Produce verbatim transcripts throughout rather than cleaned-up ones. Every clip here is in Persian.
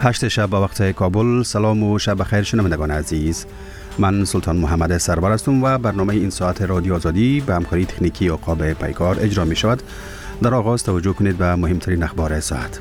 هشت شب با وقت کابل. سلام و شب بخیر شنوندگان عزیز. من سلطان محمد سرور هستم و برنامه این ساعت رادیو آزادی به همکاری تکنیکی عقاب پیکار اجرا می شود. در آغاز توجه کنید به مهمترین اخبار ساعت.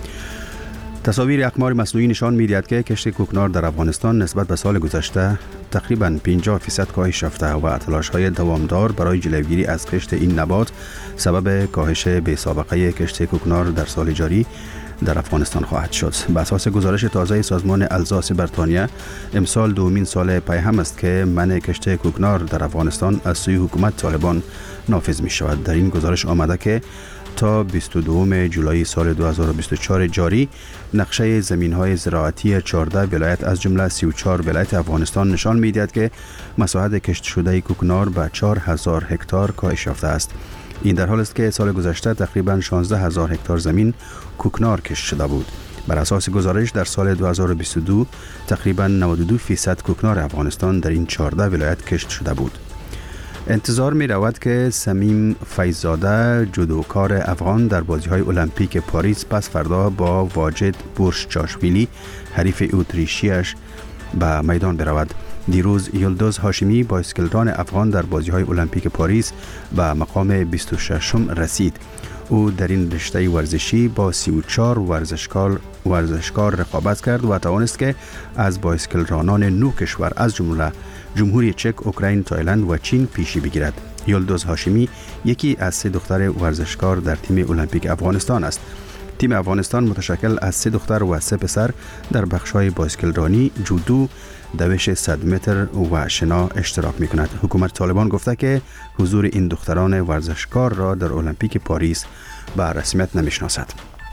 تصاویر اقمار مصنوعی نشان می‌دهد که کشت کوکنار در افغانستان نسبت به سال گذشته تقریباً پنجاه درصد کاهش یافته و تلاش‌های دوامدار برای جلوگیری از کشت این نبات سبب کاهش بی‌سابقه کشت کوکنار در سال جاری در افغانستان خواهد شد. بر اساس گزارش تازه سازمان الزاس بریتانیا، امسال دومین سال پی هم است که منع کشت کوکنار در افغانستان از سوی حکومت طالبان نافذ می شود. در این گزارش آمده که تا بیست و دوم جولای سال دو هزار و بیست و چهار جاری نقشه زمین‌های زراعتی چهارده ولایت از جمله سی و چهار ولایت افغانستان نشان می‌دهد که مساحت کشت شده کوکنار به چهار هزار هکتار کاهش یافته است. این در حالی است که سال گذشته تقریباً شانزده هزار هکتار زمین کوکنار کشت شده بود. بر اساس گزارش در سال دو هزار و بیست و دو تقریباً نود و دو درصد کوکنار افغانستان در این چهارده ولایت کشت شده بود. انتظار می رود که سمیم فیض‌زاده جودوکار افغان در بازی‌های المپیک پاریس پس فردا با واجد بورشچاشویلی حریف اتریشیش به میدان برود. دیروز یلدوز هاشمی بایسکلران افغان در بازی‌های المپیک پاریس به مقام بیست و ششم رسید. او در این رشته ورزشی با سی و چهار ورزشکار ورزشکار رقابت کرد و توانست که از بایسکلرانان نو کشور از جمله جمهوری چک، اوکراین، تایلند و چین پیشی بگیرد. یلدوز هاشمی یکی از سه دختر ورزشکار در تیم المپیک افغانستان است. تیم افغانستان متشکل از سه دختر و سه پسر در بخش‌های بایسکلرانی، جودو، دوش صد متر و شنا اشتراک می‌کند. حکومت طالبان گفته که حضور این دختران ورزشکار را در المپیک پاریس به رسمیت نمی‌شناسد.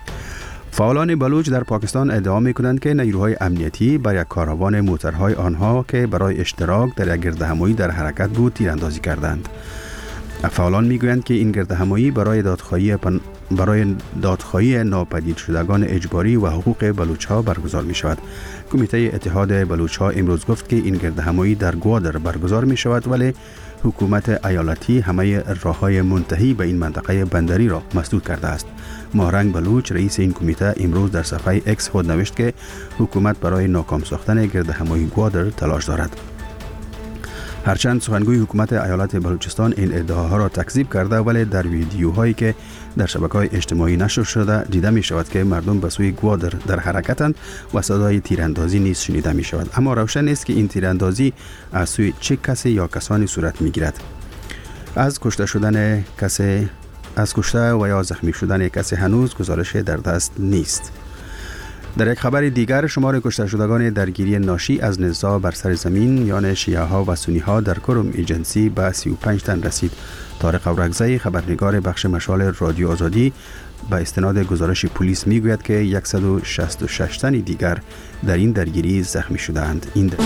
فعالان بلوچ در پاکستان ادعا می‌کنند که نیروهای امنیتی بر یک کاروان موترهای آنها که برای اشتراک در یک گردهمایی در حرکت بود تیراندازی کردند. فعالان می‌گویند که این گردهمایی برای دادخواهی پن... برای دادخواهی ناپدید شدگان اجباری و حقوق بلوچ‌ها برگزار می‌شود. کمیته اتحاد بلوچ‌ها امروز گفت که این گردهمایی در گوادر برگزار می‌شود، ولی حکومت ایالتی همه راه‌های منتهی به این منطقه بندری را مسدود کرده است. ماهرنگ بلوچ رئیس این کمیته امروز در صفحه اکس خود نوشت که حکومت برای ناکام ساختن گردهمایی گوادر تلاش دارد. هرچند سخنگوی حکومت ایالت بلوچستان این ادعاها را تکذیب کرده، ولی در ویدیوهایی که در شبکه‌های اجتماعی نشر شده دیده می شود که مردم به سوی گوادر در حرکتند و صدای تیراندازی نیز شنیده می شود. اما روشن نیست که این تیراندازی از سوی چه کسی یا کسانی صورت می گیرد. از کشته شدن کسی از کشته و یا زخمی شدن کسی هنوز گزارش در دست نیست. در یک خبر دیگر، شمار کشته شدگان درگیری ناشی از نزاع بر سر زمین یعنی شیعه ها و سنی ها در کرم ایجنسی به سی و پنج تن رسید. طارق اورکزی خبرنگار بخش مشال رادیو آزادی به استناد گزارش پلیس میگوید که صد و شصت و شش تن دیگر در این درگیری زخمی شدند. این در...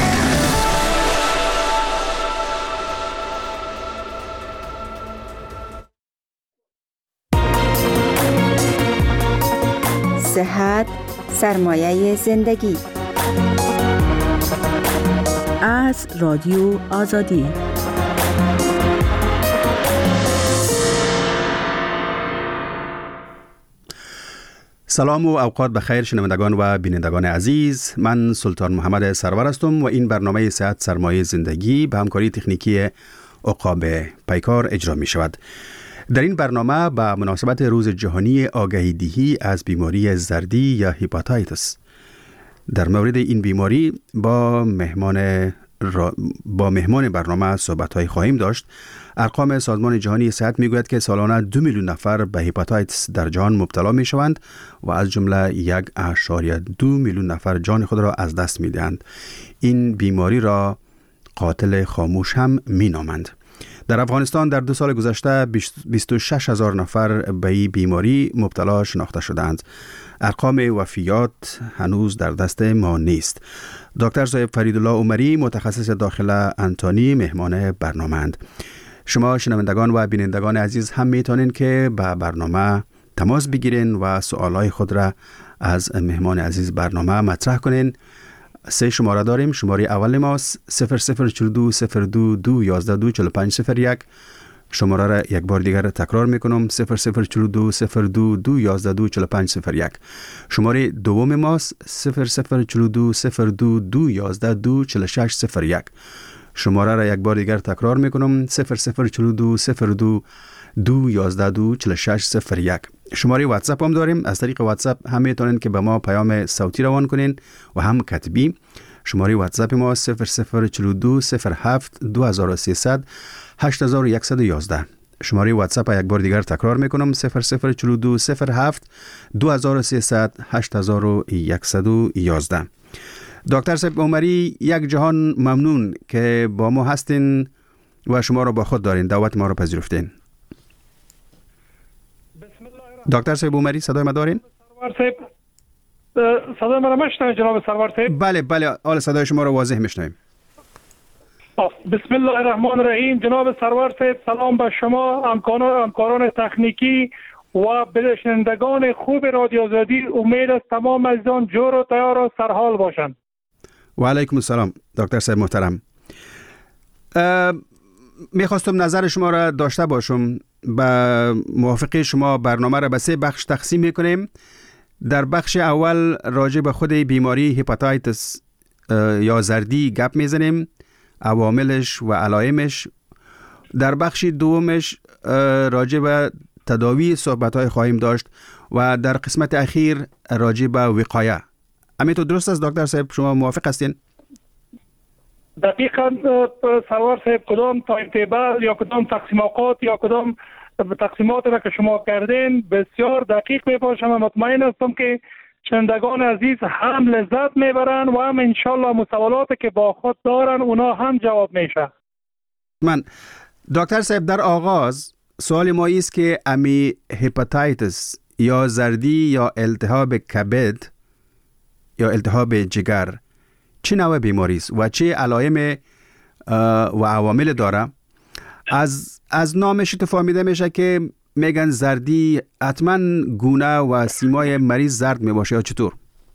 صحت سرمایه زندگی. از رادیو آزادی. سلام و اوقات بخیر شنوندگان و بینندگان عزیز. من سلطان محمد سرور هستم و این برنامه صحت سرمایه زندگی به همکاری تکنیکی عقاب پیکار اجرا می شود. در این برنامه به مناسبت روز جهانی آگاهی دهی از بیماری زردی یا هپاتیتس در مورد این بیماری با مهمان را با مهمان برنامه صحبت‌های خواهیم داشت. ارقام سازمان جهانی صحت میگوید که سالانه دو میلیون نفر به هپاتیتس در جهان مبتلا می شوند و از جمله یک اشاریه دو میلیون نفر جان خود را از دست می دهند. این بیماری را قاتل خاموش هم می نامند. در افغانستان در دو سال گذشته بیست و شش هزار نفر به این بیماری مبتلا شناخته شدند. ارقام وفیات هنوز در دست ما نیست. دکتر صاحب فریدالله عمری متخصص داخل انتانی مهمان برنامه اند. شما شنوندگان و بینندگان عزیز هم میتونین که به برنامه تماس بگیرین و سوالای خود را از مهمان عزیز برنامه مطرح کنین. سه شماره داریم. شماره اول ما صفر صفر چهل و دو صفر دو دو یازده دو چهل و پنج صفر یک. شماره را یک بار دیگر تکرار میکنم: صفر صفر چهل و دو صفر دو دو یازده دو چهل و پنج صفر یک. شماره دوم ماست صفر صفر چهل و دو صفر دو دو یازده دو چهل و شش صفر یک. شماره را یک بار دیگر تکرار میکنم: صفر صفر چهل و دو صفر دو دو یازده دو چهل و شش صفر یک. شماره واتساپ هم داریم. از طریق واتساپ هم میتونین که به ما پیام صوتی روان کنین و هم کتبی. شماره واتساپ ما صفر صفر چهل و دو صفر هفت دو هزار و سیصد هشت هزار و صد و یازده. شماره واتساپ یک بار دیگر تکرار میکنم: صفر صفر چهل و دو صفر هفت دو هزار و سیصد هشت هزار و صد و یازده. دکتر صاحب عمری، یک جهان ممنون که با ما هستین و شما را با خود دارین، دعوت ما را پذیرفتین. دکتر صاحب عمری، صدای ما دارین؟ صدای ما را میشنوید جناب سرور صاحب؟ بله بله، حال صدای شما را واضح میشنویم. بسم الله الرحمن الرحیم. جناب سرور صاحب، سلام به شما، همکاران تکنیکی و بشنوندگان خوب رادیو آزادی. امید است تمام عزیزان جور و تیار و سرحال باشند. و علیکم السلام دکتر صاحب محترم. میخواستم نظر شما را داشته باشم. به موافقه شما برنامه را به سه بخش تقسیم میکنیم. در بخش اول راجع به خود بیماری هپاتیتس یا زردی گپ میزنیم، عواملش و علائمش. در بخش دومش راجع به تداوی صحبت‌های خواهیم داشت و در قسمت اخیر راجع به وقایه. همینطور درست است دکتر صاحب؟ شما موافق هستین؟ دقیقاً سرور صاحب، کدام تایم تیبل یا کدام تقسیم اوقات یا کدام تقسیمات را که شما کردین بسیار دقیق می باشم و مطمئن هستم که شنوندگان عزیز هم لذت میبرن و هم انشالله مسئولاتی که با خود دارن اونا هم جواب میشه. من دکتر صاحب، در آغاز سوال ما است که امی هپاتیتس یا زردی یا التهاب کبد یا التهاب جگر چه نوع بیماری است و چه علائم و عوامل داره؟ از از نامش تو فهمیده میشه که میگن زردی حتما گونه و سیمای مریض زرد میباشه، یا چطور؟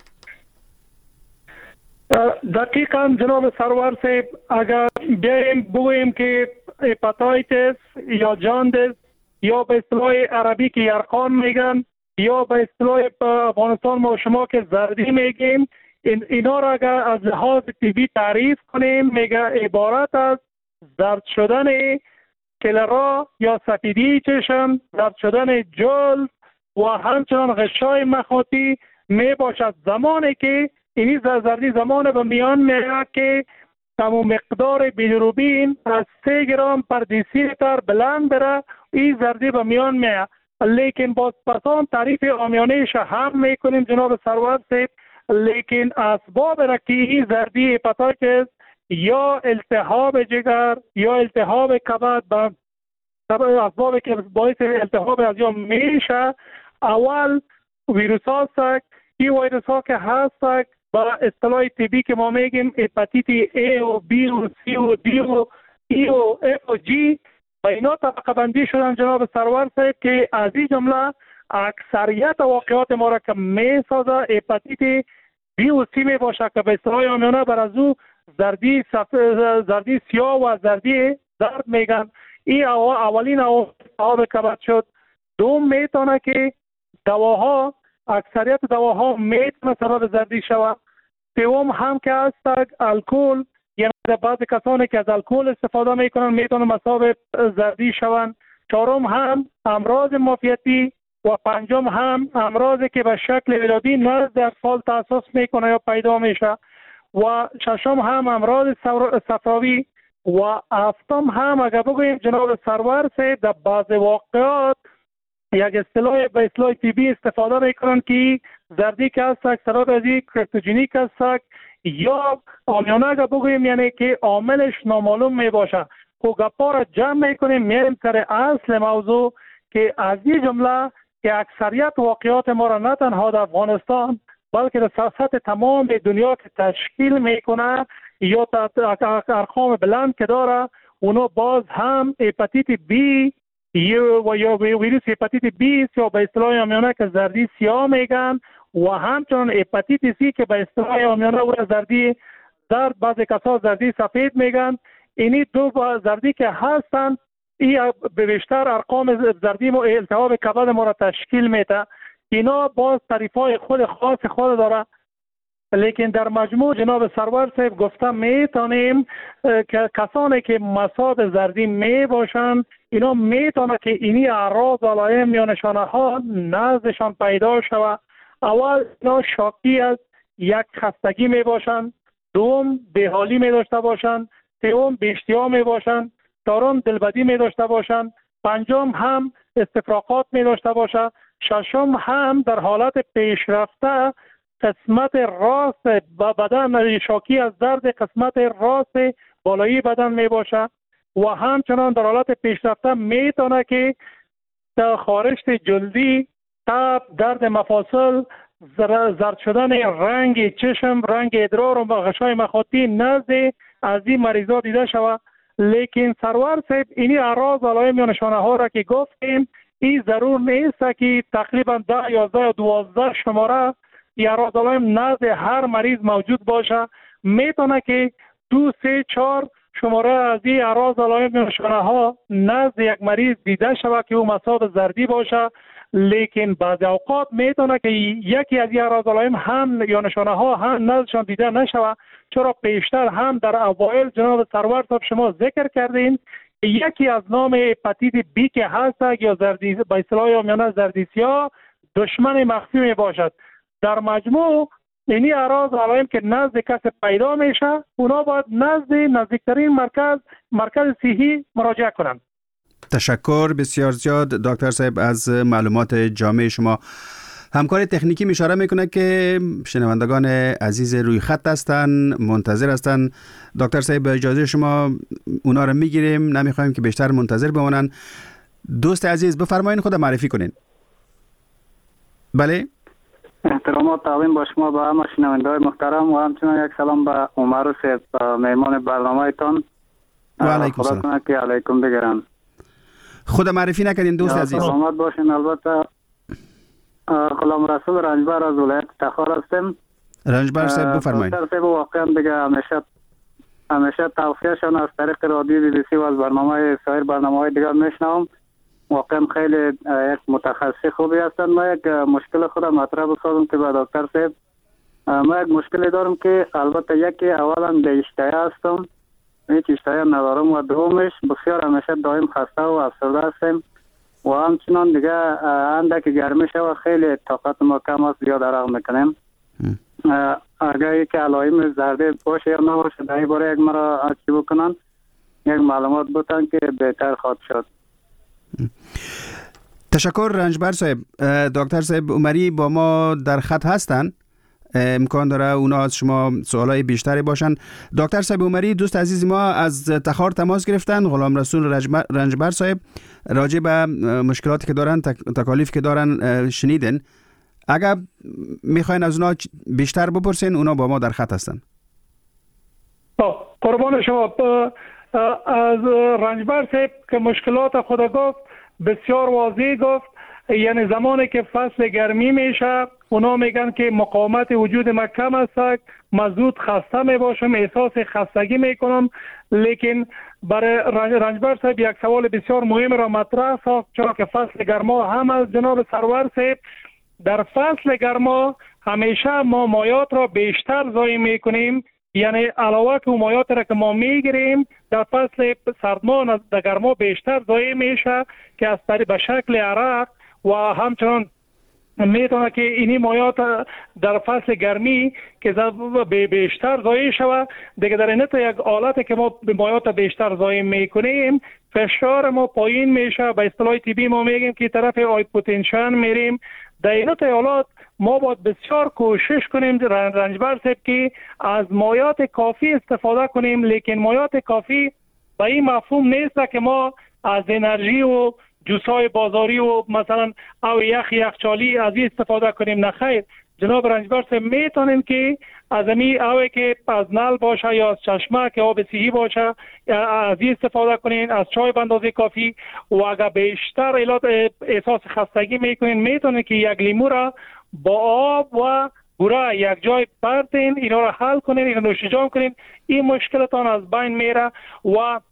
دقیقاً جناب سرور صاحب، اگر بیایم بگوییم که هپاتیتس یا جاندس یا به اصطلاح عربی که یرقان میگن یا به اصطلاح افغانستان ما شما که زردی میگیم، این اینا را اگر از لحاظ طبی تعریف کنیم میگه عبارت از زرد شدن کلرا یا سفیدی چشم، زرد شدن جلد و همچنان غشای مخاطی می باشد. زمانی که اینی زردی زمان به میان میاد که تمام مقدار بیلیروبین از سه گرم پر دیسیلیتر بلند بره، این زردی به میان میاد. لیکن باز پسان تعریف آمیانهش هم میکنیم جناب سرور صاحب، لیکن اسباب را که این زردی هپاتیتس یا التهاب جگر یا التهاب کبد به اسبابی که باعث التهاب از یا میشه، اول ویروس هاست. این ویروس ها که هست با اصطلاح طبی که ما میگیم هپاتیت A و B و C و D و E و F و G، و اینا طبقه بندی شدن جناب سرور صاحب که از این جمله اکثریت واقعات ما را که میسازه هپاتیت B و C می باشه که به اصطلاح آمیانه بر از او زردی زردی سیاه و زردی زرد میگن. این اولین التهاب کبد شد. دوم میتونه که دواها، اکثریت دواها میتونه سبب زردی شود. سوم هم که هست الکل، یعنی بعضی کسانی که از الکل استفاده میکنن میتونه مسبب زردی شوند. چهارم هم امراض معافیتی و پنجم هم امراضی که به شکل ولادی نزد اطفال تاسیس میکنه یا پیدا میشه و ششم هم امراض صفراوی و هفتم هم اگر بگوییم جناب سرور صاحب در بعض واقعات یک اصطلاح به اصطلاح طبی استفاده میکنن که زردی که هست سبب از این کرپتوژنیک هست یا آمیانه اگر بگوییم یعنی که عاملش نامعلوم میباشه. خب گپا را جمع میکنیم میریم سر اصل موضوع که از این جمله که اکثریت واقعات ما را نه تنها در افغانستان بلکه در سطح تمام دنیا که تشکیل میکنه یا ارقام بلند که داره، اونو باز هم هپاتیت بی یا یا ویروس هپاتیت بی یا به اصطلاح آمیانه که زردی سیاه میگن و همچنان هپاتیت سی که به اصطلاح آمیانه و زردی زرد، بعضی کسا زردی سفید میگن. اینی دو زردی که هستن این به بیشتر ارقام زردی و التهاب کبد ما را تشکیل میده. اینا باز تعریف‌های خود خاص خود داره، لیکن در مجموع جناب سرور صاحب گفتم میتونیم که کسانی که مصاب زردی می باشند اینا میتونه که اینی اعراض علائم یا نشانه ها نزدشان پیدا شود. اول اینا شاکی از یک خستگی می باشند، دوم بیحالی می داشته باشند، سوم بی‌اشتها می باشند، چهارم دلبدی می داشته باشند، پنجم هم استفراغات می داشته باشند، ششم هم در حالت پیشرفته قسمت راست بدن شاکی از درد قسمت راست بالایی بدن می باشه و همچنان در حالت پیشرفته میتونه که خارشت جلدی، تب، درد مفاصل، زرد شدن رنگ چشم، رنگ ادرار و غشای مخاطی نزد از این مریضا دیده شود. لیکن سرور صاحب اینی اعراض علائم یا نشانه ها را که گفتیم این ضرور نیست که تقریبا ده یازده یا دوازده شماره یا اعراض علائم نزد هر مریض موجود باشه. میتونه که دو سه چهار شماره از این اعراض علائم یا نشانه ها نزد یک مریض دیده شود که او مصاب زردی باشه، لیکن بعضی اوقات میتونه که یکی از این اعراض علائم هم یا نشانه ها هم نزدشان دیده نشود، چرا پیشتر هم در اوایل جناب سرور صاحب شما ذکر کردین یکی از نام هپاتیت بی که هست یا زردی به اصطلاح عامیانه زردی سیاه دشمن مخفی می باشد. در مجموع اینی اعراض علائم که نزد کس پیدا میشه اونا باید نزد نزدیکترین مرکز مرکز صحی مراجعه کنند. تشکر بسیار زیاد دکتر صاحب از معلومات جامع شما. همکار تکنیکی اشاره میکنه که شنوندگان عزیز روی خط هستن، منتظر هستن. دکتر صاحب با اجازه شما اونا رو میگیریم، نمیخوایم که بیشتر منتظر بمونن. دوست عزیز بفرمایید خود معرفی کنین. بله. احترامات تقدیم با شما با همه شنونده‌های محترم و همچنین یک سلام به عمر صاحب مهمان برنامه‌تان. و علیکم السلام. خدا کنه که علیکم بگیرم. خود معرفی نکردین دوست عزیز. سلامت باشین. البته غلام رسول رنجبر از ولایت تخار هستم. رنجبر صاحب بفرمایید. دکتر صاحب واقعا دیگه همیشه همیشه توصیه‌شان از طریق رادیو بی بی سی و از برنامه‌های سایر برنامه‌های دیگر میشنوم. واقعا خیلی یک متخصص خوبی هستن. ما یک مشکل خودم مطرح بسازم که با دکتر صاحب ما یک مشکلی دارم که البته یکی اولا به اشتها هستم، هیچ اشتها ندارم و دومش بسیار همیشه دائم خسته و افسرده هستم و همچنان دیگه اندک گرمی شود خیلی طاقت ما کم است، زیاد عرق میکنیم. اگر یک علائم زردی باشه یا نباشه در این باره یک مرا چی بکنن یک معلومات بودن که بهتر خواهد شد. تشکر رنجبر صاحب. دکتر صاحب عمری با ما در خط هستن، امکان داره اونا از شما سوالای بیشتری باشن. دکتر صاحب عمری دوست عزیز ما از تخار تماس گرفتن. غلام رسول رنجبر صاحب راجع به مشکلاتی که دارن، تکالیف که دارن شنیدن. اگر میخواین از اونا بیشتر بپرسین اونا با ما در خط هستن. قربان شما. از رنجبر صاحب که مشکلات خود گفت بسیار واضح گفت، یعنی زمانی که فصل گرمی میشه اونا میگن که مقاومت وجود ما کم است، مزود خسته می باشم، احساس خستگی میکنم. لیکن برای رنجبر صاحب یک سوال بسیار مهم را مطرح ساخت، چرا که فصل گرما هم از جناب سرور صاحب در فصل گرما همیشه ما مایات را بیشتر ضایع میکنیم، یعنی علاوه که مایات را که ما میگیریم در فصل سردما در گرما بیشتر ضایع میشه که از طریق به شکل عرق و همچنان میتونه که اینی مایات در فصل گرمی که بیشتر ضایع شود. دیگه در این یک حالت که ما مایات بیشتر ضایع میکنیم فشار ما پایین میشه، به اصطلاح طبی ما میگیم که طرف هایپوتنشن میریم. در این حالات ما باید بسیار کوشش کنیم رنجبر صاحب که از مایات کافی استفاده کنیم، لیکن مایات کافی به این مفهوم نیست که ما از انرژی و جوسای بازاری و مثلا او یخ یخچالی از این استفاده کنیم. نه خیر، جناب رنجبر صاحب میتونیم که از امی اوی که از نل باشه یا از چشمه که آب صحی باشه از این استفاده کنین، از چای به اندازه کافی. و اگر بیشتر علت احساس خستگی میکنین میتونین که یک لیمو را با آب و بوره یک جای بردین، اینا را حل کنین، اینا نوش جام کنین، این مشکلتان از بین میره. و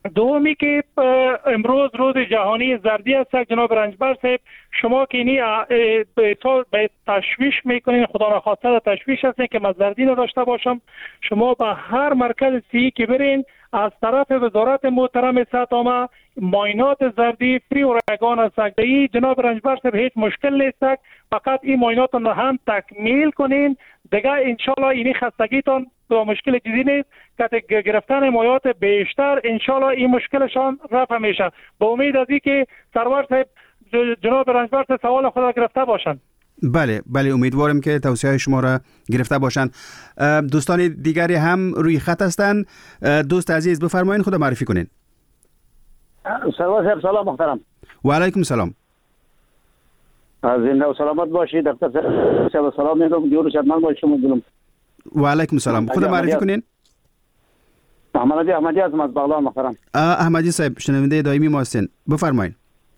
دومی که امروز روز جهانی زردی است جناب رنجبر صاحب، شما که اینی به تشویش میکنین، خدا نخواسته تشویش هستین که من زردی نداشته باشم. شما به هر مرکز صحی که برین از طرف وزارت محترم صحت عامه معاینات زردی فری و رایگان است. این جناب رنجبر صاحب هیچ مشکل نیست، فقط این معاینات رو هم تکمیل کنین دیگه انشالله اینی خستگیتان با مشکل چیزی نیست که گرفتن مایات بیشتر انشالله این مشکلشان رفع میشه. با امید از اینکه سرور صاحب جناب رنجبر صاحب سوال خود را گرفته باشند. بله بله امیدوارم که توصیه شما را گرفته باشند. دوستان دیگری هم روی خط هستند. دوست عزیز بفرمایید خود معرفی کنین. سرور صاحب سلام محترم. و علیکم سلام. زنده و سلامت باشید. دکتر صاحب سلام میگم. جور شدمن باشید شما جلوم. و علیکم سلام. خود معرفی کنین. احمدی احمدی از بغلان محترم. احمدی صاحب شنونده دائمی ما هستین. بفرمایید.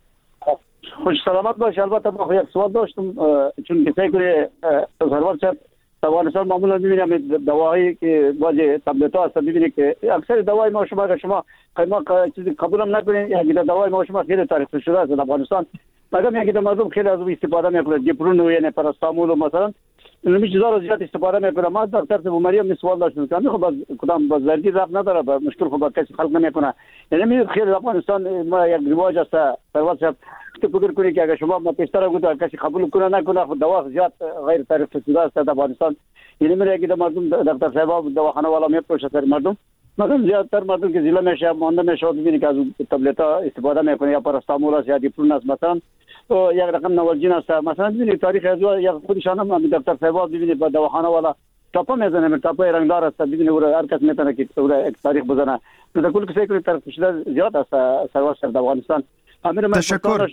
خوش سلامت باش. البته ما یک سوال داشتم چون کسی که سرور صاحب افغانستان معمولا می‌بینیم دواهایی که بعضی تبلیت‌ها هست می‌بینید که اکثر دوای ما شما اگر شما ما چیزی قبول هم نکنین یک دوای ما شما خیلی تعریف شده است در افغانستان، مگر یک مردم خیلی از اون استفاده می‌کنه دیپرون و یعنی پاراستامول مثلا این چیزا رو زیاد استفاده می‌کنه. ما دکتر صاحب مریم سوال داشتم که خب کدام با زردی رفت نداره با مشکل خب کسی خلق نمی‌کنه. یعنی خیلی افغانستان ما یک رواج است سرور صاحب تو فکر کنید که اگر شما ما پیشتر گفت کسی قبول کنه نکنه خود دوا زیاد غیر تعریف شده است در افغانستان. یعنی میره که مردم دکتر صاحب دواخانه والا میپروشه سر مردم مثلا زیادتر مردم که ضلع میشه مانده میشه ببینید که از تبلیتا استفاده میکنه یا پاراستامول است یا دیپرون است مثلا تو یک رقم نوالژین است مثلا ببینید تاریخ از یا خودشان هم دکتر صاحب ببینید با دواخانه والا تاپا میزنه تاپا رنگدار است ببینید او هر کس میتونه که یک تاریخ بزنه در کل کسی که طرف شده زیاد است سرور در افغانستان. تشکر.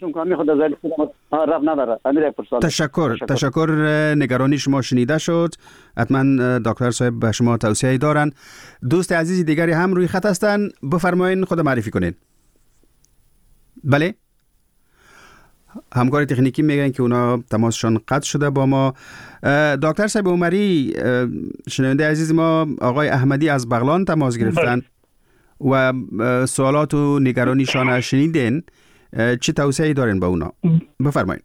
تشکر تشکر. نگرانی شما شنیده شد. حتما دکتر صاحب به شما توصیه دارن. دوست عزیزی دیگری هم روی خط هستن. بفرمایید خود معرفی کنین. بله همکار تکنیکی میگن که اونا تماسشان قطع شده با ما. دکتر صاحب عمری شنونده عزیز ما آقای احمدی از بغلان تماس گرفتن و سوالات و نگرانیشان شنیدین. چه توصیه‌ای دارین با اونا؟ بفرمایید.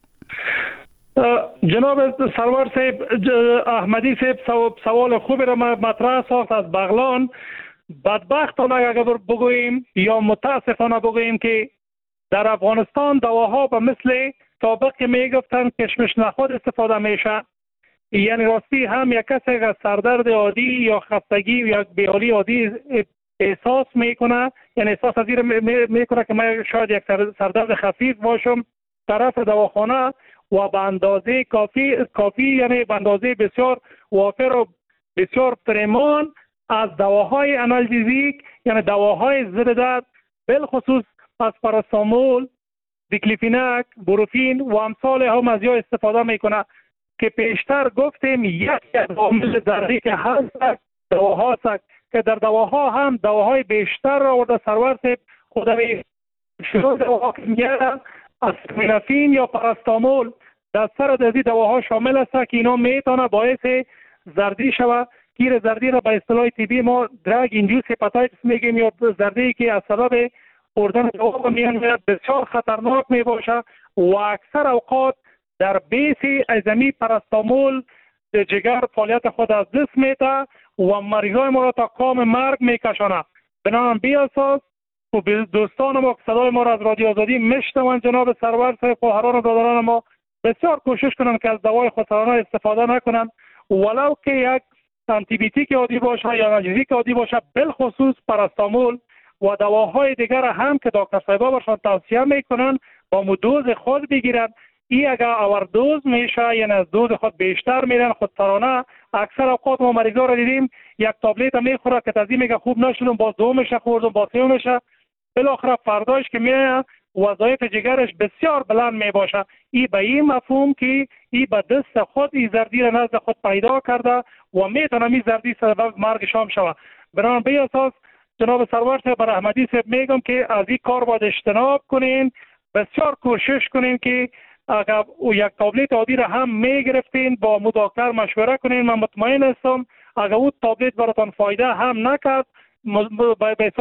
جناب سرور صاحب احمدی صاحب سوال خوبی را مطرح ساخت از بغلان. بدبختانه اگر بگوییم یا متاسفانه بگوییم که در افغانستان دواها به مثل سابق میگفتن کشمش نخود استفاده میشه. یعنی راستی هم یک کسی از سردرد عادی یا خستگی یا بیحالی عادی احساس میکنه، یعنی احساس از این میکنه که من شاید یک سردرد خفیف باشم، طرف دواخانه و به اندازه کافی کافی یعنی به اندازه بسیار وافر و بسیار پریمان از دواهای آنالژیزیک یعنی دواهای ضد درد بالخصوص از پاراستامول، دیکلیفیناک، بروفین و امثال هم از یا استفاده میکنه که پیشتر گفتیم یک عامل دردی که هست دواها هست که در دواها هم دواهای بیشتر را ورده سرور صاحب خودمی شروع دواها که میاد اسپرینافین یا پاراستامول در سر دردی دواها شامل است که اینا میتونه باعث زردی شوه. گیر زردی را به اصطلاح طبی ما درگ ایندیوس هپاتایتس میگیم یا زردی که از سبب خوردن دوا میاد بسیار خطرناک می باشه و اکثر اوقات در بیس ازمی پاراستامول جگر فعالیت خود از دست میده و مریضای ما را تا کام مرگ میکشانه. بنابراین بی اساس و دوستان ما که صدای ما را از رادیو آزادی میشنوند جناب سرور صاحب خواهران و برادران ما بسیار کوشش کنند که از دوای خودسرانه استفاده نکنند ولو که یک آنتی بیوتیک عادی باشه یا آنالژیک عادی باشه، بالخصوص پاراستامول و دواهای دیگر هم که دکتر صاحبا برشان توصیه میکنن با مدوز خود بگیرن. این اگر اوردوز میشه یعنی از دوز خود بیشتر میرن خودسرانه، اکثر اوقات ما مریضا رو دیدیم یک تابلت میخوره که تازه میگه خوب نشدم باز دومش خوردم باز سومش، بالاخره فرداش که میاد وظایف جگرش بسیار بلند میباشه. این به این مفهوم که این به دست خود این زردی را نزد خود پیدا کرده و میتونه این زردی سبب مرگ شام شوه. بنابراین به اساس جناب سرور صاحب بر احمدی صاحب میگم که از این کار باید اجتناب کنین، بسیار کوشش کنین که اگر یک تابلت عادی را هم میگرفتین با دکتر مشوره کنین. من مطمئن هستم اگر اون تابلت براتون فایده هم نکرد به حساب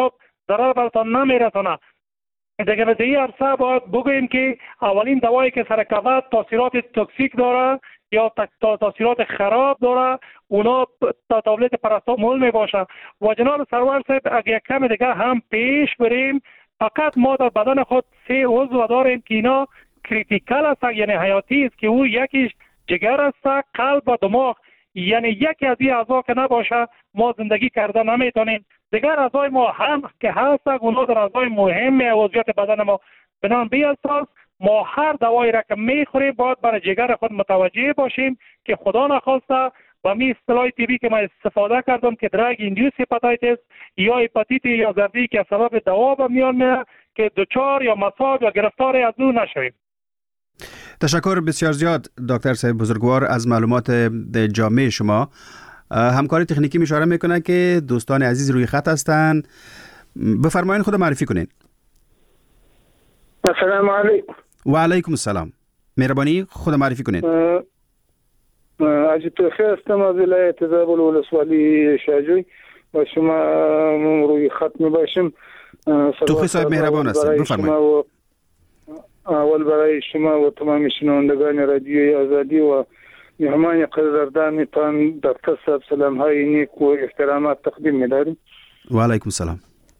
ضرر برتان نمیرسانه. دیگه به این عرصه باید بگوییم که اولین دوایی که سر کبد تاثیرات توکسیک داره یا تاثیرات خراب داره، اونا تا تابلت پاراستامول می باشه. و جناب سرور صاحب اگه کم دیگه هم پیش بریم، فقط ما در بدن خود سه عضو داریم که اینا کریتیکل است، یعنی حیاتی است، که او یکیش جگر است، قلب و دماغ. یعنی یکی از این اعضا که نباشه ما زندگی کرده نمیتونیم. دیگر اعضای ما هم که هست اونا در اعضای مهم عضویت بدن ما. بنابراین بی اساس ما هر دوایی را که میخوریم باید برای جگر خود متوجه باشیم که خدا نخواسته و می اصطلاح تیبی که ما استفاده کردم که درگ ایندیوس هپاتیتس یا هپاتیت یا زردی که سبب دوا به میان میره که دچار یا مصاب یا گرفتار از او نشویم. تشکر بسیار زیاد دکتر صاحب بزرگوار از معلومات جامع شما. همکاری تکنیکی اشاره میکنه که دوستان عزیز روی خط هستند. بفرمایید خود معرفی کنین. السلام علیکم. و علیکم السلام. مهربانی خود معرفی کنین. حاجی توفیق هستم از ولایت زابل ولسوالی شاجوی و شما روی خط میباشم. توفیق صاحب مهربان هستید. بفرمایید. اول برای شما و تمام شنوندگان رادیوی آزادی و مهمان قدردانتان دکتر صاحب سلام های نیک و احترامات تقدیم می‌داریم. و علیکم السلام.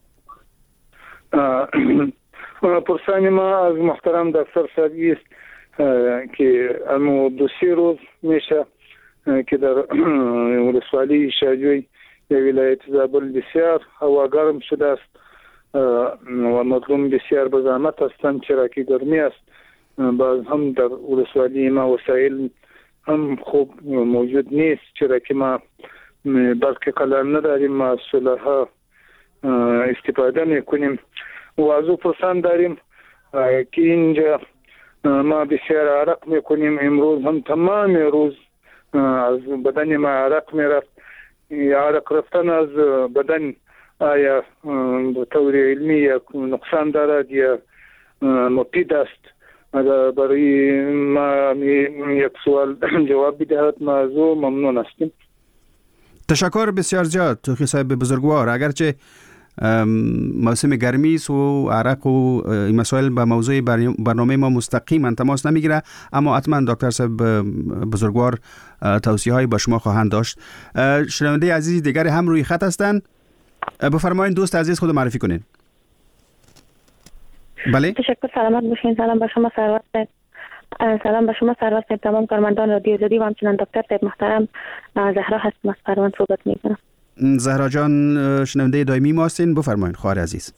پرسان ما از محترم دکتر صاحب است که امو دو سه روز میشه که در ولسوالی شاجوی ولایت زابل بسیار هوا گرم شده است و مردم بسیار به زحمت هستند، چرا که گرمی است. باز هم در ولسوالی ما وسایل هم خوب موجود نیست، چرا که ما برق قلم نداریم، ما از سولاها استفاده میکنیم و از او پرسان داریم که اینجا ما بسیار عرق میکنیم. امروز هم تمام روز از بدن ما عرق میرفت. عرق رفتن از بدن آیا به طور علمی یک نقصان دارد یا مفید است؟ اگر برای ما یک سوال جواب بدهد ما از او ممنون هستیم. تشکر بسیار زیاد توفیق صاحب بزرگوار. اگرچه موسم گرمی است و عرق و مسائل به موضوع برنامه ما مستقیما تماس نمیگیره، اما حتما دکتر صاحب بزرگوار توصیه های با شما خواهند داشت. شنونده عزیز دیگر هم روی خط هستند. بفرمایید دوست عزیز خود معرفی کنین. بله. تشکر. سلامت باشین. سلام به شما سرور صاحب. سلام به شما سرور صاحب، تمام کارمندان رادیو آزادی و همچنین دکتر صاحب محترم. زهرا هستم از پروان صحبت میکنم. زهرا جان شنونده دائمی ما هستین، بفرمایید خواهر عزیز.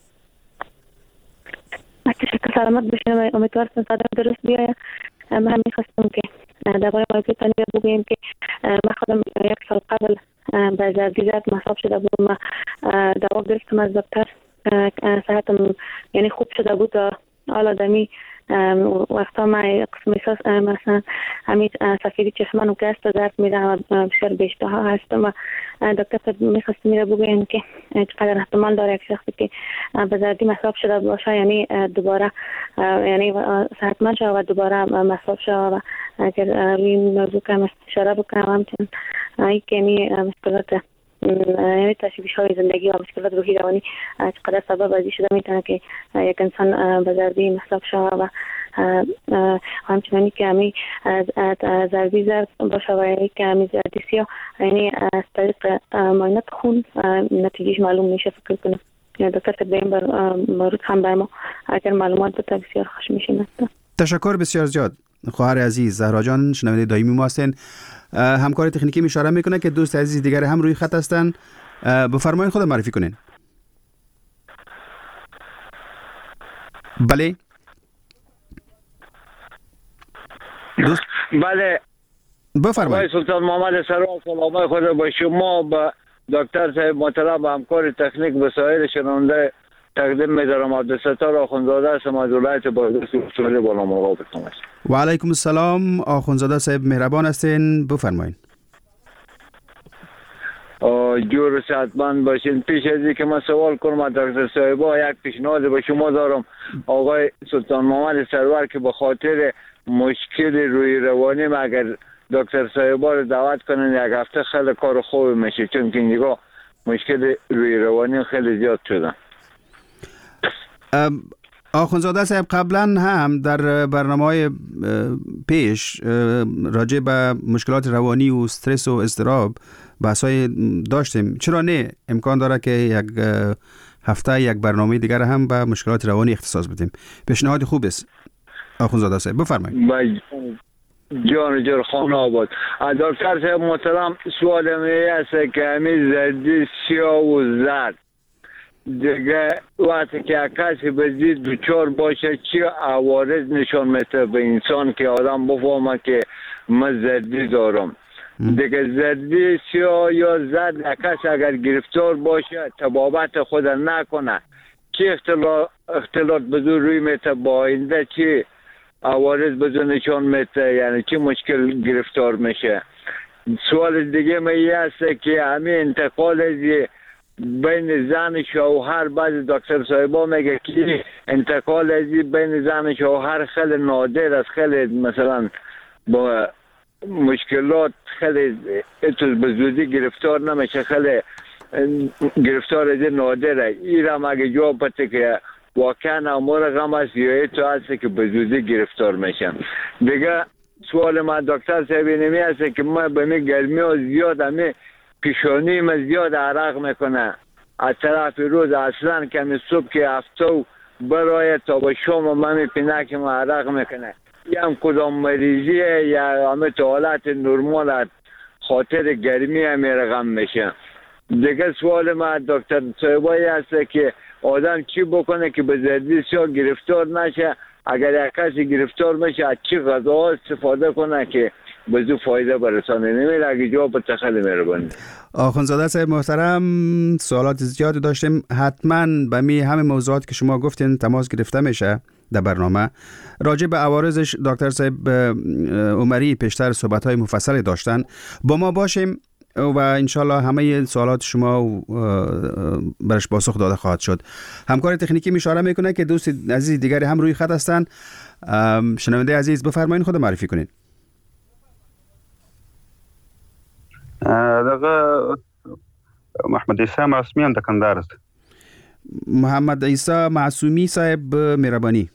تشکر. سلامت باشین. امیدوارم صدام درست بیاید. من هم میخواستم که درباره موضوع تانی بگویم که من خودم یک سال قبل به زردیزت مصاب شده بود. ما دوا گرفتم از دکتر، صحتم یعنی خوب شده بود. حال آدمی وقتا ما قسم احساس مثلا همین سفیدی چشمان و گست درد میده و بسیار بیشتها هستم و دکتر میخواستم میره بگویم که چقدر احتمال داره یک شخصی که به زردی مصاب شده باشه یعنی دوباره یعنی صحتمند شده و دوباره مصاب شده و اگر روی موضوع که اشاره بکنم همچنین این که یعنی مشکلات یعنی تشویش های زندگی و مشکلات روحی روانی چقدر سبب ازی شده میتونه که یک انسان به زردی مصاب شده و همچنانی که همی زردی زرد باشه و یعنی که همی زردی سیاه یعنی از طریق معاینات خون نتیجهش معلوم میشه. فکر کنم دکتر که بیم مورد هم بر ما اگر معلومات بده بسیار خوش میشیم. تشکر بسیار زیاد خواهر عزیز. زهرا جان شنونده دائمی ما هستین. همکار تکنیکی اشاره میکنه که دوست عزیز دیگر هم روی خط هستن. بفرمایید خود معرفی کنین. بله دوست بله بفرمایید. سلطان محمد سرور سلام خود با شما با دکتر صاحب محترم و همکار تکنیک به سایر شنونده تقدیم می‌دارم. عبدالستار آخوندزاده هستم از ولایت بادغیس ولسوالی بالامرغاب هستم. و علیکم السلام آخوندزاده صاحب مهربان هستین، بفرمایید. جور صحتمند باشین. پیش از اینکه من سوال کنم دکتر صاحبا یک پیشنهاد به شما دارم. آقای سلطان محمد سرور که به خاطر مشکل روی روانی ما اگر دکتر صاحبا رو دعوت کنن یک هفته خیلی کار خوب میشه، چون که اینجا مشکل روی روانی خیلی زیاد شده. آخوندزاده صاحب قبلا هم در برنامه‌های پیش راجع به مشکلات روانی و استرس و اضطراب بحثای داشتیم. چرا نه امکان داره که یک هفته یک برنامه دیگر هم به مشکلات روانی اختصاص بدیم. پیشنهاد خوب است آخوندزاده صاحب، بفرمایید. جان جان خانه آباد. دکتر صاحب محترم، سوال می است که همین زردی سیاه و زرد دیگه وقتی که کسی بزید دوچار باشه چی عوارض نشان میده به انسان که آدم بفهمه که من زردی دارم؟ دیگه زردی سیاه یا زرد کسی اگر گرفتار باشه تبابت خود نکنه چی اختلاط اختلاط بدون روی میده با آینده چی عوارض بدون نشان میده، یعنی چی مشکل گرفتار میشه؟ سوال دیگه می است که همین انتقال از بین زن و شوهر، بعض دکتر صاحبا میگه که انتقال از بین زن و شوهر خیلی نادر است، خیلی مثلا با مشکلات خیلی اتو به زودی گرفتار نمیشه، خیلی گرفتار از نادره. این را مگه جواب بده که واقعا امور غم است یا تو هست که به زودی گرفتار میشن؟ دیگه سوال من دکتر صاحب نمی است که ما به می گرمی و زیاد همی پیشانی ما زیاد عرق میکنه از طرف روز، اصلا کمی صبح که هفته برای تا به شام ما می پینه که ما عرق میکنه. یا هم کدام مریضیه یا همه تو حالت نرمال خاطر گرمی همی رقم میشه. دیگه سوال من دکتر صاحبایی هست که آدم چی بکنه که به زردی سیاه گرفتار نشه؟ اگر یک کسی گرفتار میشه از چی غذاها استفاده کنه که به زو فایده برسانه؟ نمیره اگه جواب تخیلی میره بنده. آخوندزاده صاحب محترم، سوالات زیادی داشتیم، حتما به می همه موضوعات که شما گفتین تماس گرفته میشه در برنامه. راجع به عوارضش دکتر صاحب عمری پیشتر صحبت‌های مفصلی داشتن. با ما باشیم و انشالله همه سوالات شما برش پاسخ داده خواهد شد. همکار تکنیکی اشاره میکنه که دوست عزیز دیگری هم روی خط هستن. شنونده عزیز بفرمایید خود معرفی کنین. دغه محمد عیسی معصومی د کندهار است. محمد عیسی معصومی صاحب مهرباني.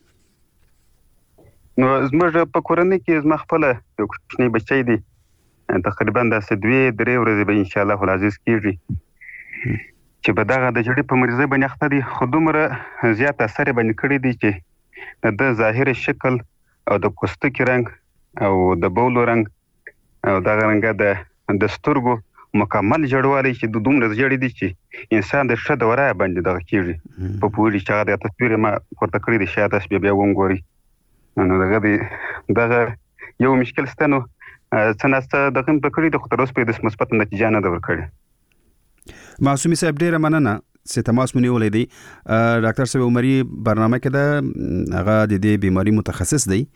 نو زموږ په کورنۍ کې زما خپل یو کوچنی بچی دی، تقریبا د دوی درې ورځې به ان شاء الله العزیز کیږي چې په دغه د جړې په مریضۍ باندې اخته دي. خو دومره زیات اثر باندې کړی دی چې د ظاهر شکل او د پوستکي رنګ او د بولو رنګ او دغه رنګه د د سترګو مکمل جړوالی چې د دومره جړې دي چې انسان د ښه دوره باندې دغه کیږي. په پوری چې هغه د تصویر ما ورته کړی دی، شاید تاسو بیا وګورئ. نو دغه دی دغه یو مشکل ستنو څنګه د کوم په کړی د خو تر اوسه په دې مثبت نتیجه نه ده ورکړې. معصومی صاحب ډیره مننه چې تماس مو نیولې دی. ډاکټر صاحب عمری برنامه کې ده، هغه د دې بیماری متخصص دی.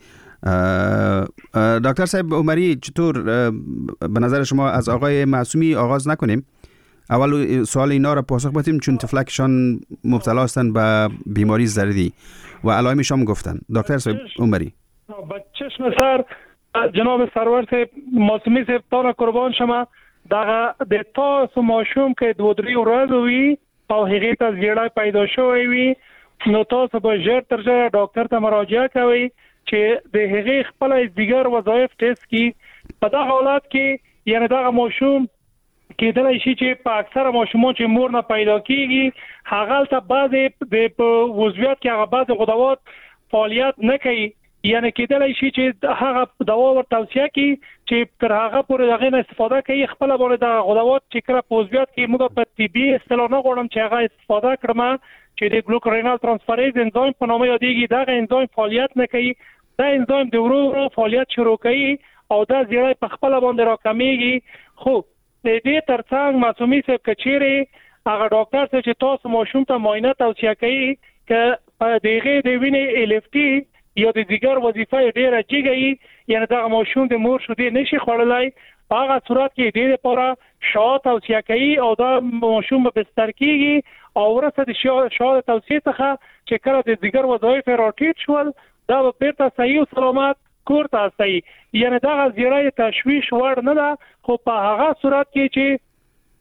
دکتر صاحب عمری چطور به نظر شما از آقای معصومی آغاز نکنیم؟ اول سوال اینا را پاسخ بدیم چون طفلکشان مبتلا هستند به بیماری زردی و علائمش هم گفتن. دکتر صاحب عمری. با چشم سر جناب سرور صاحب معصومی صاحب تا قربان شما دغه د تاسو ماشوم کې دوه درې ورځې وي او هغه ته زیړای پیدا شوی وي، نو تاسو به ژر تر ژره ډاکټر ته مراجعه کوئ چې د هغې خپل دیگر وظایف ټیسټ کی. په دغه حالت کې یعنی دغه ماشوم کېدلی شي چې په اکثره ماشومان چې مور نه پیدا کیږي هغه ته بعضې د په عضویت کې هغه بعضې غدوات فعالیت نه کوي، یعنی کېدلی شي چې هغه دوا ور توصیه کړي چې تر هغه پورې د هغې نه استفاده کوي. خپله باندې دغه غدوات چې کله په عضویت کې موږ په طبي اصطلاح نه غواړم چې هغه استفاده کړم چې د ګلوکورینال ترانسفریز انزایم په نامه یادېږي، دغه انزایم فعالیت نه کوي. دا انزایم د ورو ورو فعالیت شروع کوي او دا زیړی په خپله باندې راکمیږي. خو د دې ترڅنګ معصومي صاحب که چیرې هغه ډاکټر صاحب چې تاسو ماشوم ته معاینه توصیه کوي که د هغې د وینې ال اف ټي یا د ځیګر وظیفه یې ډېره جګه وي، یعنې دغه ماشوم د مور شیدې نشي خوړلی، په هغه صورت کې د دې لپاره شعاع توصیه کوي او دا ماشوم به بستر کېږي او وروسته د شعاع د توصیې څخه چې کله د ځیګر وظایف یې راټیټ شول دا به بیرته صحیح و سلامت کور ته استوي. یعنې دغه زیړی تشویش وړ نه ده، خو په هغه صورت کې چې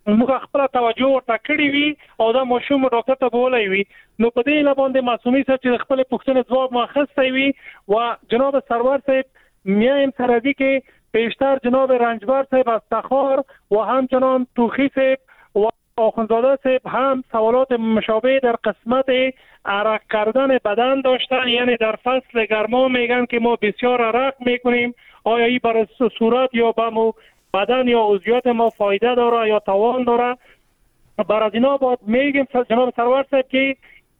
موږ خپل توجه ورته کړی وي او دا ماشوم ډاکټر ته بولی وي، نو په دې لباندې معصومي صاحب چې خپل پوښتنې ځواب ماخسته وي و جناب سرور صاحب میایم سرادی که پیشتر جناب رنجبر صاحب از تخار و همچنان توخی صاحب و آخوندزاده صاحب هم سوالات مشابه در قسمت عرق کردن بدن داشتن، یعنی در فصل گرما میگن که ما بسیار عرق میکنیم، آیا این برای صورت یا به بدن یا عضویات ما فایده داره یا تاوان داره؟ برای اینا باید میگیم جناب سرور صاحب که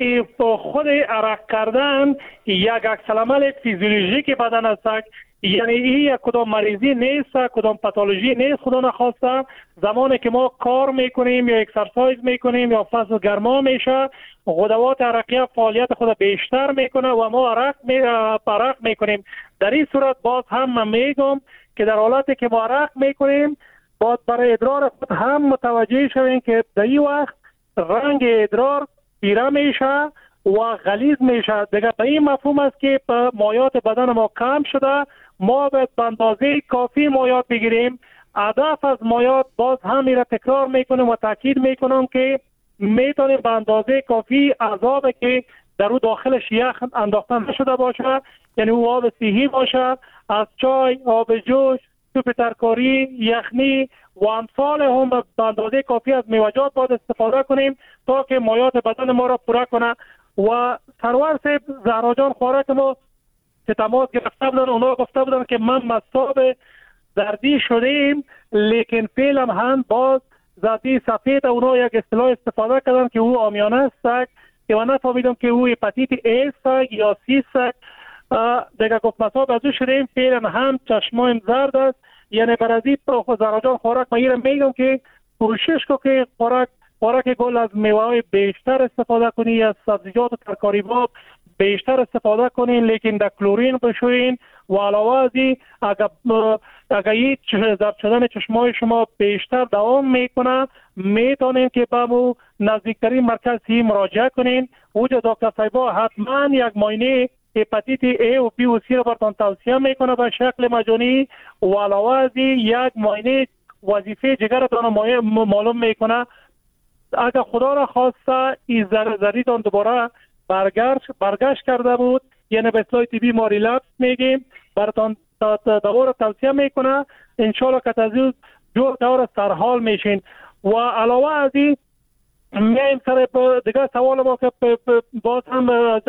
خود عرق کردن یک عکس العمل فیزیولوژیک بدن است، یعنی این یک کدام مریضی نیست، کدام پاتولوژی نیست، خدا نخواسته. زمانی که ما کار میکنیم یا اکسرسایز میکنیم یا فصل گرما میشه، غدوات عرقیه فعالیت خود بیشتر میکنه و ما عرق می عرق میکنیم. در این صورت باز هم من میگم که در حالتی که ما عرق میکنیم باید برای ادرار خود هم متوجه شویم که در این وقت رنگ ادرار تیره میشه و غلیظ میشه. دیگه به این مفهوم است که مایات بدن ما کم شده، ما باید به اندازه کافی مایات بگیریم. هدف از مایات باز هم میره تکرار میکنم و تاکید میکنم که میتونیم به اندازه کافی عذاب که در او داخلش یخ انداخته نشده باشه، یعنی او آب سیهی باشه، از چای، آب جوش، سوپ ترکاری، یخنی و امثال هم به اندازه کافی از میوه‌جات باید استفاده کنیم تا که مایات بدن ما را پوره کنه. و سرور صاحب زهرا جان خوراک ما که تماس گرفته بودن، اونا گفته بودن که من مصاب زردی شدیم، لیکن فعلا هم باز زردی سفید اونا یک اصطلاح استفاده کردن که او آمیانه است که من نفهمیدم که او هپاتیت ای است یا سی است. دیگه گفت مصاب از او شدیم، فعلا هم چشمایم زرد است. یعنی برازی زهرا جان خوراک ما ایره میگم که کوشش کو که خوراک خوراک گل از میوه بیشتر استفاده کنی، از سبزیجات و ترکاری باب بیشتر استفاده کنین، لیکن در کلورین بشوین و علاوه از این اگر اگر این زرد شدن چشمای شما بیشتر دوام میکنه میتونین که به مو نزدیکترین مرکز هی مراجعه کنین. اوجا دکتر صاحبا حتما یک معاینه هپاتیت ای و بی و سی را براتون توصیه میکنه به شکل مجانی و علاوه از این یک معاینه وظیفه جگرتان معلوم میکنه. اگر خدا را خواسته این زردیتان دوباره برگشت برگشت کرده بود، یعنی به اصطلاح طبی ما ریلپس میگیم، براتون دوباره توصیه میکنه انشالله که تازه دو دور سرحال میشین. و علاوه از این میایم سر دیگه سوال ما که باز هم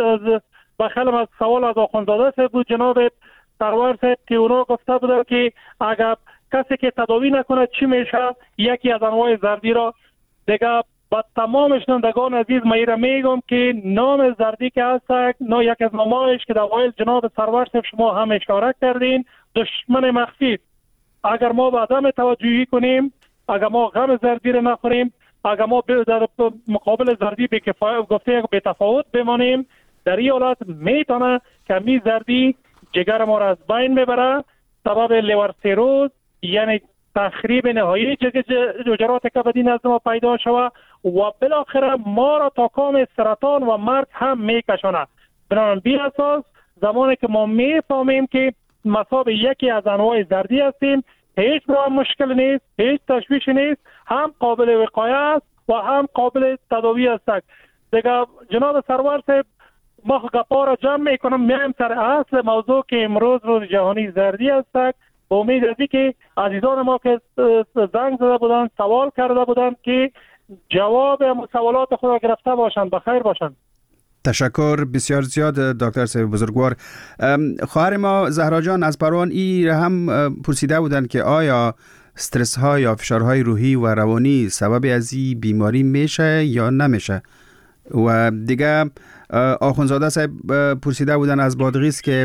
بخیلم از سوال از آخوندزاده صاحب بود جناب سرور صاحب که اونا گفته بودن که اگر کسی که تداوی نکنه چی میشه یکی از انواع زردی را. دیگه با تمام شنوندگان عزیز ما ایره میگم که نام زردی که هست نه یک از نامایش که در اوایل جناب سرور صاحب شما هم اشاره کردین دشمن مخفی. اگر ما به عدم توجهی کنیم، اگر ما غم زردی را نخوریم، اگر ما در مقابل زردی به کفایت گفته به تفاوت بمانیم، در این حالت میتونه که می زردی جگر ما را از بین ببره، سبب لیور سیروز یعنی تخریب نهایی جگرات کبدی نزد ما پیدا شود و بالاخره ما را تا کام سرطان و مرگ هم میکشاند. بنابراین بی اساس زمانی که ما میفهمیم که مصاب یکی از انواع زردی هستیم، هیچ برای مشکل نیست، هیچ تشویش نیست، هم قابل وقایه است و هم قابل تداوی است. دیگه جناب سرور صاحب ما گپا را جمع میکنم، میایم سر اصل موضوع که امروز روز جهانی زردی است. با امید ازی که عزیزان ما که زنگ زده بودن سوال کرده بودن که جواب سوالات خود را گرفته باشند. بخیر باشند. تشکر بسیار زیاد دکتر صاحب بزرگوار. خواهر ما زهرا جان از پروان ای هم پرسیده بودند که آیا استرس ها یا فشارهای روحی و روانی سبب از این بیماری میشه یا نمیشه؟ و دیگه آخوندزاده صاحب پرسیده بودن از بادغیس که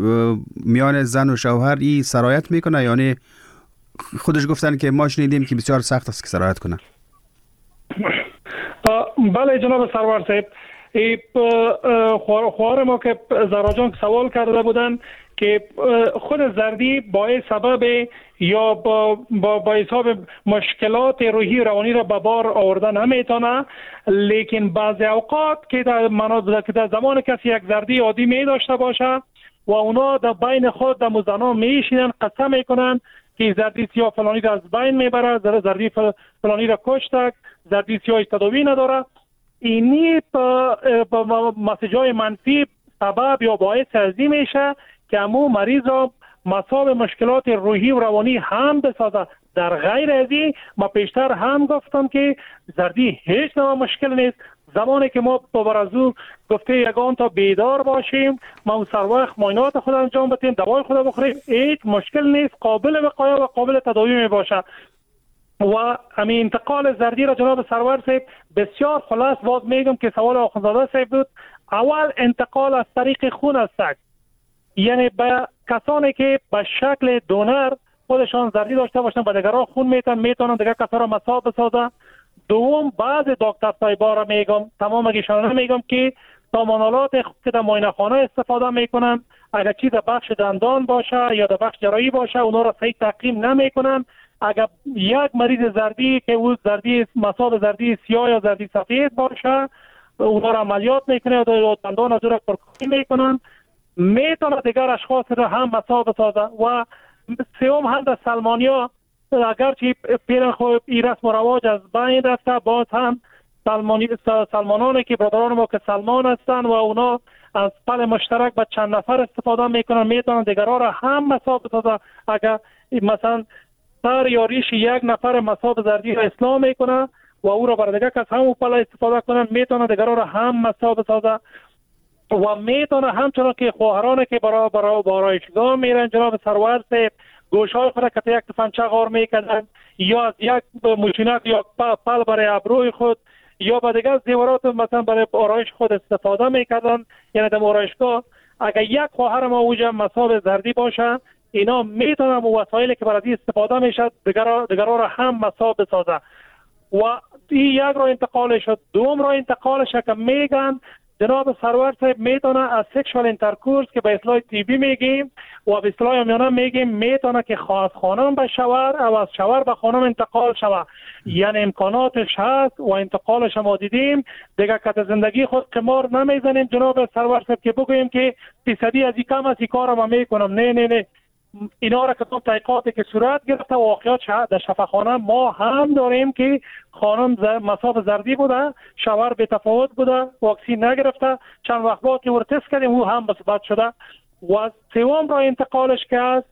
میان زن و شوهر ای سرایت میکنه، یعنی خودش گفتن که ما شنیدیم که بسیار سخت است که سرایت کنه. بله جناب سرور صاحب، خواهر ما که زهرا جان سوال کرده بودن که خود زردی باعث سبب یا با با, با حساب مشکلات روحی روانی را به بار آورده نمیتونه، لیکن بعضی اوقات که در مناطق که در زمان کسی یک زردی عادی می داشته باشه و اونا در بین خود در مزنا میشینن قسم میکنن که زردی سیاه فلانی را از بین میبره، زردی فلانی را کشته، زردی سیاه تداوی نداره. اینی با مسیجای منفی سبب یا باعث ازی میشه که امو مریض را مصاب مشکلات روحی و روانی هم بسازه. در غیر ازی ما پیشتر هم گفتم که زردی هیچ نوع مشکل نیست. زمانی که ما ببرزو گفته یگان تا بیدار باشیم، ما سر وقت معاینات خود انجام بدیم، دوای خود بخوریم، هیچ مشکل نیست، قابل وقایه و قابل تداوی می باشه. و همین انتقال زردی را جناب سرور صاحب بسیار خلاص باز میگم که سوال آخوندزاده صاحب بود. اول انتقال از طریق خون است، یعنی به کسانی که به شکل دونر خودشان زردی داشته باشن به دیگران خون میتن میتونن دیگر کسا را مصاب بسازن. دوم بعض دکتر صاحبا را میگم، تمام اگیشان نمیگم، که سامانالات که در معاینه خانه استفاده میکنن اگر چیز در بخش دندان باشه یا در بخش جراحی باشه اونا را صحیح تعقیم نمیکنن. اگر یک مریض زردی که او زردی مصاب زردی سیاه یا زردی سفید باشه اونا را عملیات میکنه و دندان از او را پرکاری میکنن، میتونه دیگر اشخاص را هم مصاب بسازه. و سوم هم در سلمانیا اگرچه پیرن خوب این رسم و رواج از بین رفته، باز هم سلمانی سلمانانی که برادران ما که سلمان هستن و اونا از پل مشترک به چند نفر استفاده میکنن میتونن دیگران را هم مصاب بسازه. اگر مثلا سر یا ریش یک نفر مصاب زردی را اصلاح میکنه و او را بر دیگر کس هم پل استفاده کنن میتونن دیگران را هم مصاب بسازه. و میتونه همچنان که خواهران که برای برای آرایشگاه میرن جناب سرور صاحب گوشهای خود که یک تفنگچه غار میکردن یا از یک ماشینک یا پل برای ابروی خود یا با دیگر زیورات مثلا برای آرایش خود استفاده میکردن. یعنی در آرایشگاه اگر یک خواهر ما اوجا مصاب زردی باشه اینا میتونن وسایلی که برای استفاده میشه دیگر دیگران را هم مصاب بسازه. و این یک را انتقال شد. دوم را انتقالش که میگن جناب سرور صاحب میتونه از سکشوال اینترکورس که به اصطلاح تیبی میگیم و به اصطلاح امیانه میگیم میتونه که از خانم به شوهر و از شوهر به خانم انتقال شود. یعنی امکاناتش هست و انتقالش ما دیدیم. دیگه که زندگی خود قمار نمیزنیم جناب سرور صاحب که بگوییم که فیصدی از این کم از این کار ما میکنم. نه نه نه اینا را که تو تحقیقاتی که صورت گرفته واقعیت در شفاخانه ما هم داریم که خانم مصاب زردی بوده، شوهر به تفاوت بوده، واکسین نگرفته، چند وقت بعد که ور تست کردیم او هم مثبت شده. و سوم را انتقالش که است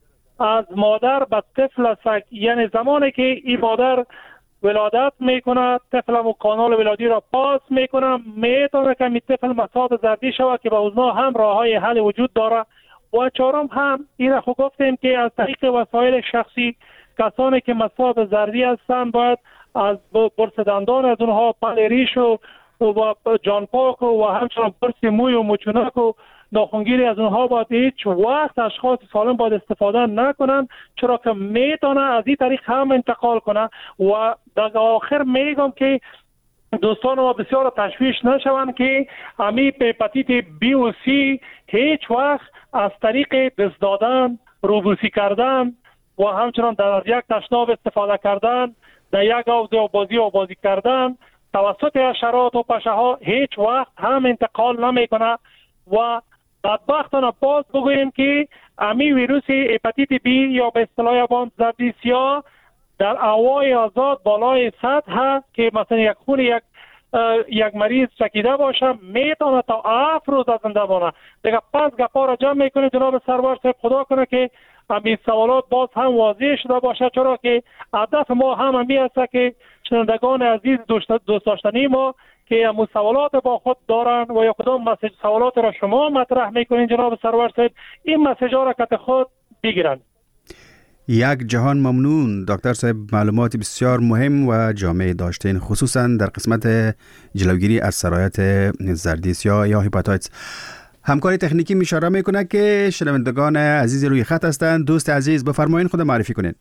از مادر به طفل است. یعنی زمانی که این مادر ولادت میکنه طفل هم کانال ولادی را پاس میکنه میتونه که می طفل مصاب زردی شود که به اوزنا هم راه های حل وجود داره. و چهارم هم این را خوب گفتیم که از طریق وسایل شخصی کسانی که مصاب زردی هستند باید از برس دندان از اونها پل ریش و و جان پاک و همچنان برس موی و مچونک و ناخنگیری از اونها باید هیچ وقت اشخاص سالم باید استفاده نکنن چرا که میتونه از این طریق هم انتقال کنه. و در آخر میگم که دوستان ما بسیار تشویش نشوند که همی هپاتیت بی و سی هیچ وقت از طریق دست دادن، روبوسی کردن و همچنان در یک تشناب استفاده کردن، در یک حوض آبازی آبازی کردن توسط حشرات و پشه ها هیچ وقت هم انتقال نمیکنه. و بدبختانه باز بگوییم که امی ویروس هپاتیت بی یا به اصطلاح یابان زردی سیاه در هوای آزاد بالای سطح که مثلا یک خون یک یک مریض چکیده باشه میتونه تا هفت روز زنده مانه. دیگه پس گپا را جمع میکنه جناب سرور صاحب خدا کنه که همین سوالات باز هم واضح شده باشه چرا که هدف ما هم همی است که شنوندگان عزیز دوست داشتنی ما که همون سوالات با خود دارن و یا کدام مسیج سوالات را شما مطرح میکنین جناب سرور صاحب این مسیج ها را که خود بگیرن. یک جهان ممنون دکتر صاحب، معلومات بسیار مهم و جامع داشتین خصوصا در قسمت جلوگیری از سرایت زردی سیاه یا هپاتایتس. همکاری تکنیکی اشاره میکنه که شنوندگان عزیز روی خط هستند. دوست عزیز بفرمایید خود معرفی کنین.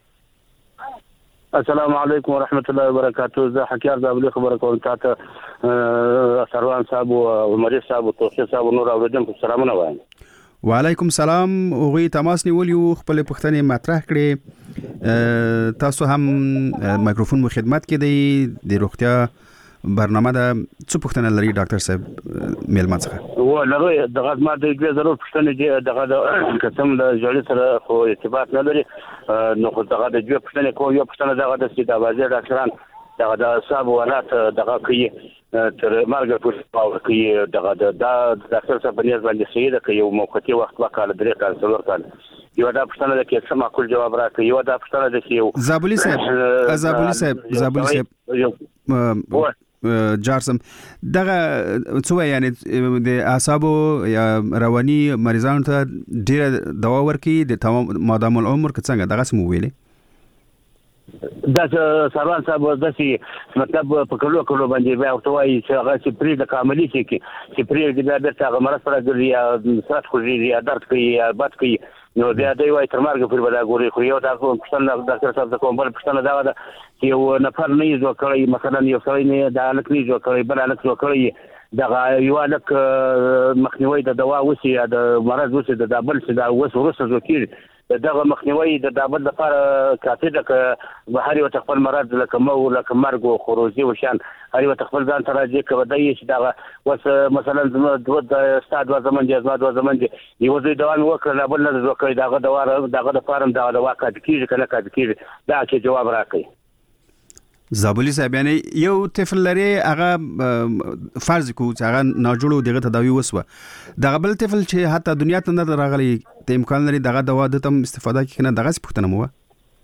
السلام علیکم و رحمت الله و برکاته. زه حکیار زابلی خبر کوم تاسو سروان صاحب او مریض صاحب او توصیه صاحب نور اوریدونکو سلامونه وایم. و علیکم سلام. اوغی تماس نیولی او خپل پوښتنې مطرح کړې. تاسو هم میکروفون مو خدمت کې دی د روغتیا برنامه ده څه پوښتنه لري ډاکټر صاحب میلمه څخه و لري دغه ما د دې ضرور پوښتنه دغه د قسم د جوړې سره خو ارتباط نه لري نو خو دغه د دې پوښتنه کوم یو پوښتنه دغه د سیده بازار ډاکټران دغه د حساب ولات دغه کوي تر مرګ پورې او کوي دغه د ډاکټر صاحب په باندې سیده کوي یو موقتی وخت وکاله درې کال څلور کال یو دا پوښتنه ده چې سم معقول جواب راکړي یو دا پوښتنه ده چې یو زابلی صاحب زابلی صاحب زابلی صاحب جارسم دغه څه یعنی د اعصابو یا رواني مریضانو ته ډیره دوا ورکي د تمام مادام العمر که څنګه دغه سمو ویلي دا سروان صاحب د سي مطلب په کلو کلو باندې بیا ورته چې هغه چې پری د کاملي چې چې پری د بیا د هغه مرض سره ګرځي یا سات خوږي یا درد کوي یا بد کوي نو بیا دوی وايي تر مرګ پورې ولا ګوري خو یو دا پښتنه ډاکټر صاحب د کوم بل پښتنه دا ده چې یو نفر نه یو کړی مثلا یو سړی نه دا لک نه جوړ کړی بل لک جوړ کړی دا یو لک مخنیوي د دوا وسی د مرض وسی د بل څه دا وس ورسره ځکه دغه مخنیوي د دابل لپاره کافي ده که به هر یو خپل مرض لکه مو لکه مرګ او خروجي او شان هر یو خپل ځان ته راځي که ودی چې دغه وس مثلا د استاد و زمون دي زما د زمون دي یو ځای دوام وکړ بل نه وکړي دغه دوار دغه د فارم دغه د واقع کیږي کنه کړي کیږي دا کې جواب راکړي زابلی صاحب یعنی یو طفل لري هغه فرض کو چې هغه ناجوړو دغه تداوی وسوه دغه بل طفل چې حتی دنیا ته نه راغلی ته امکان لري دغه دوا د تم استفاده کوي کنه دغه پوښتنه مو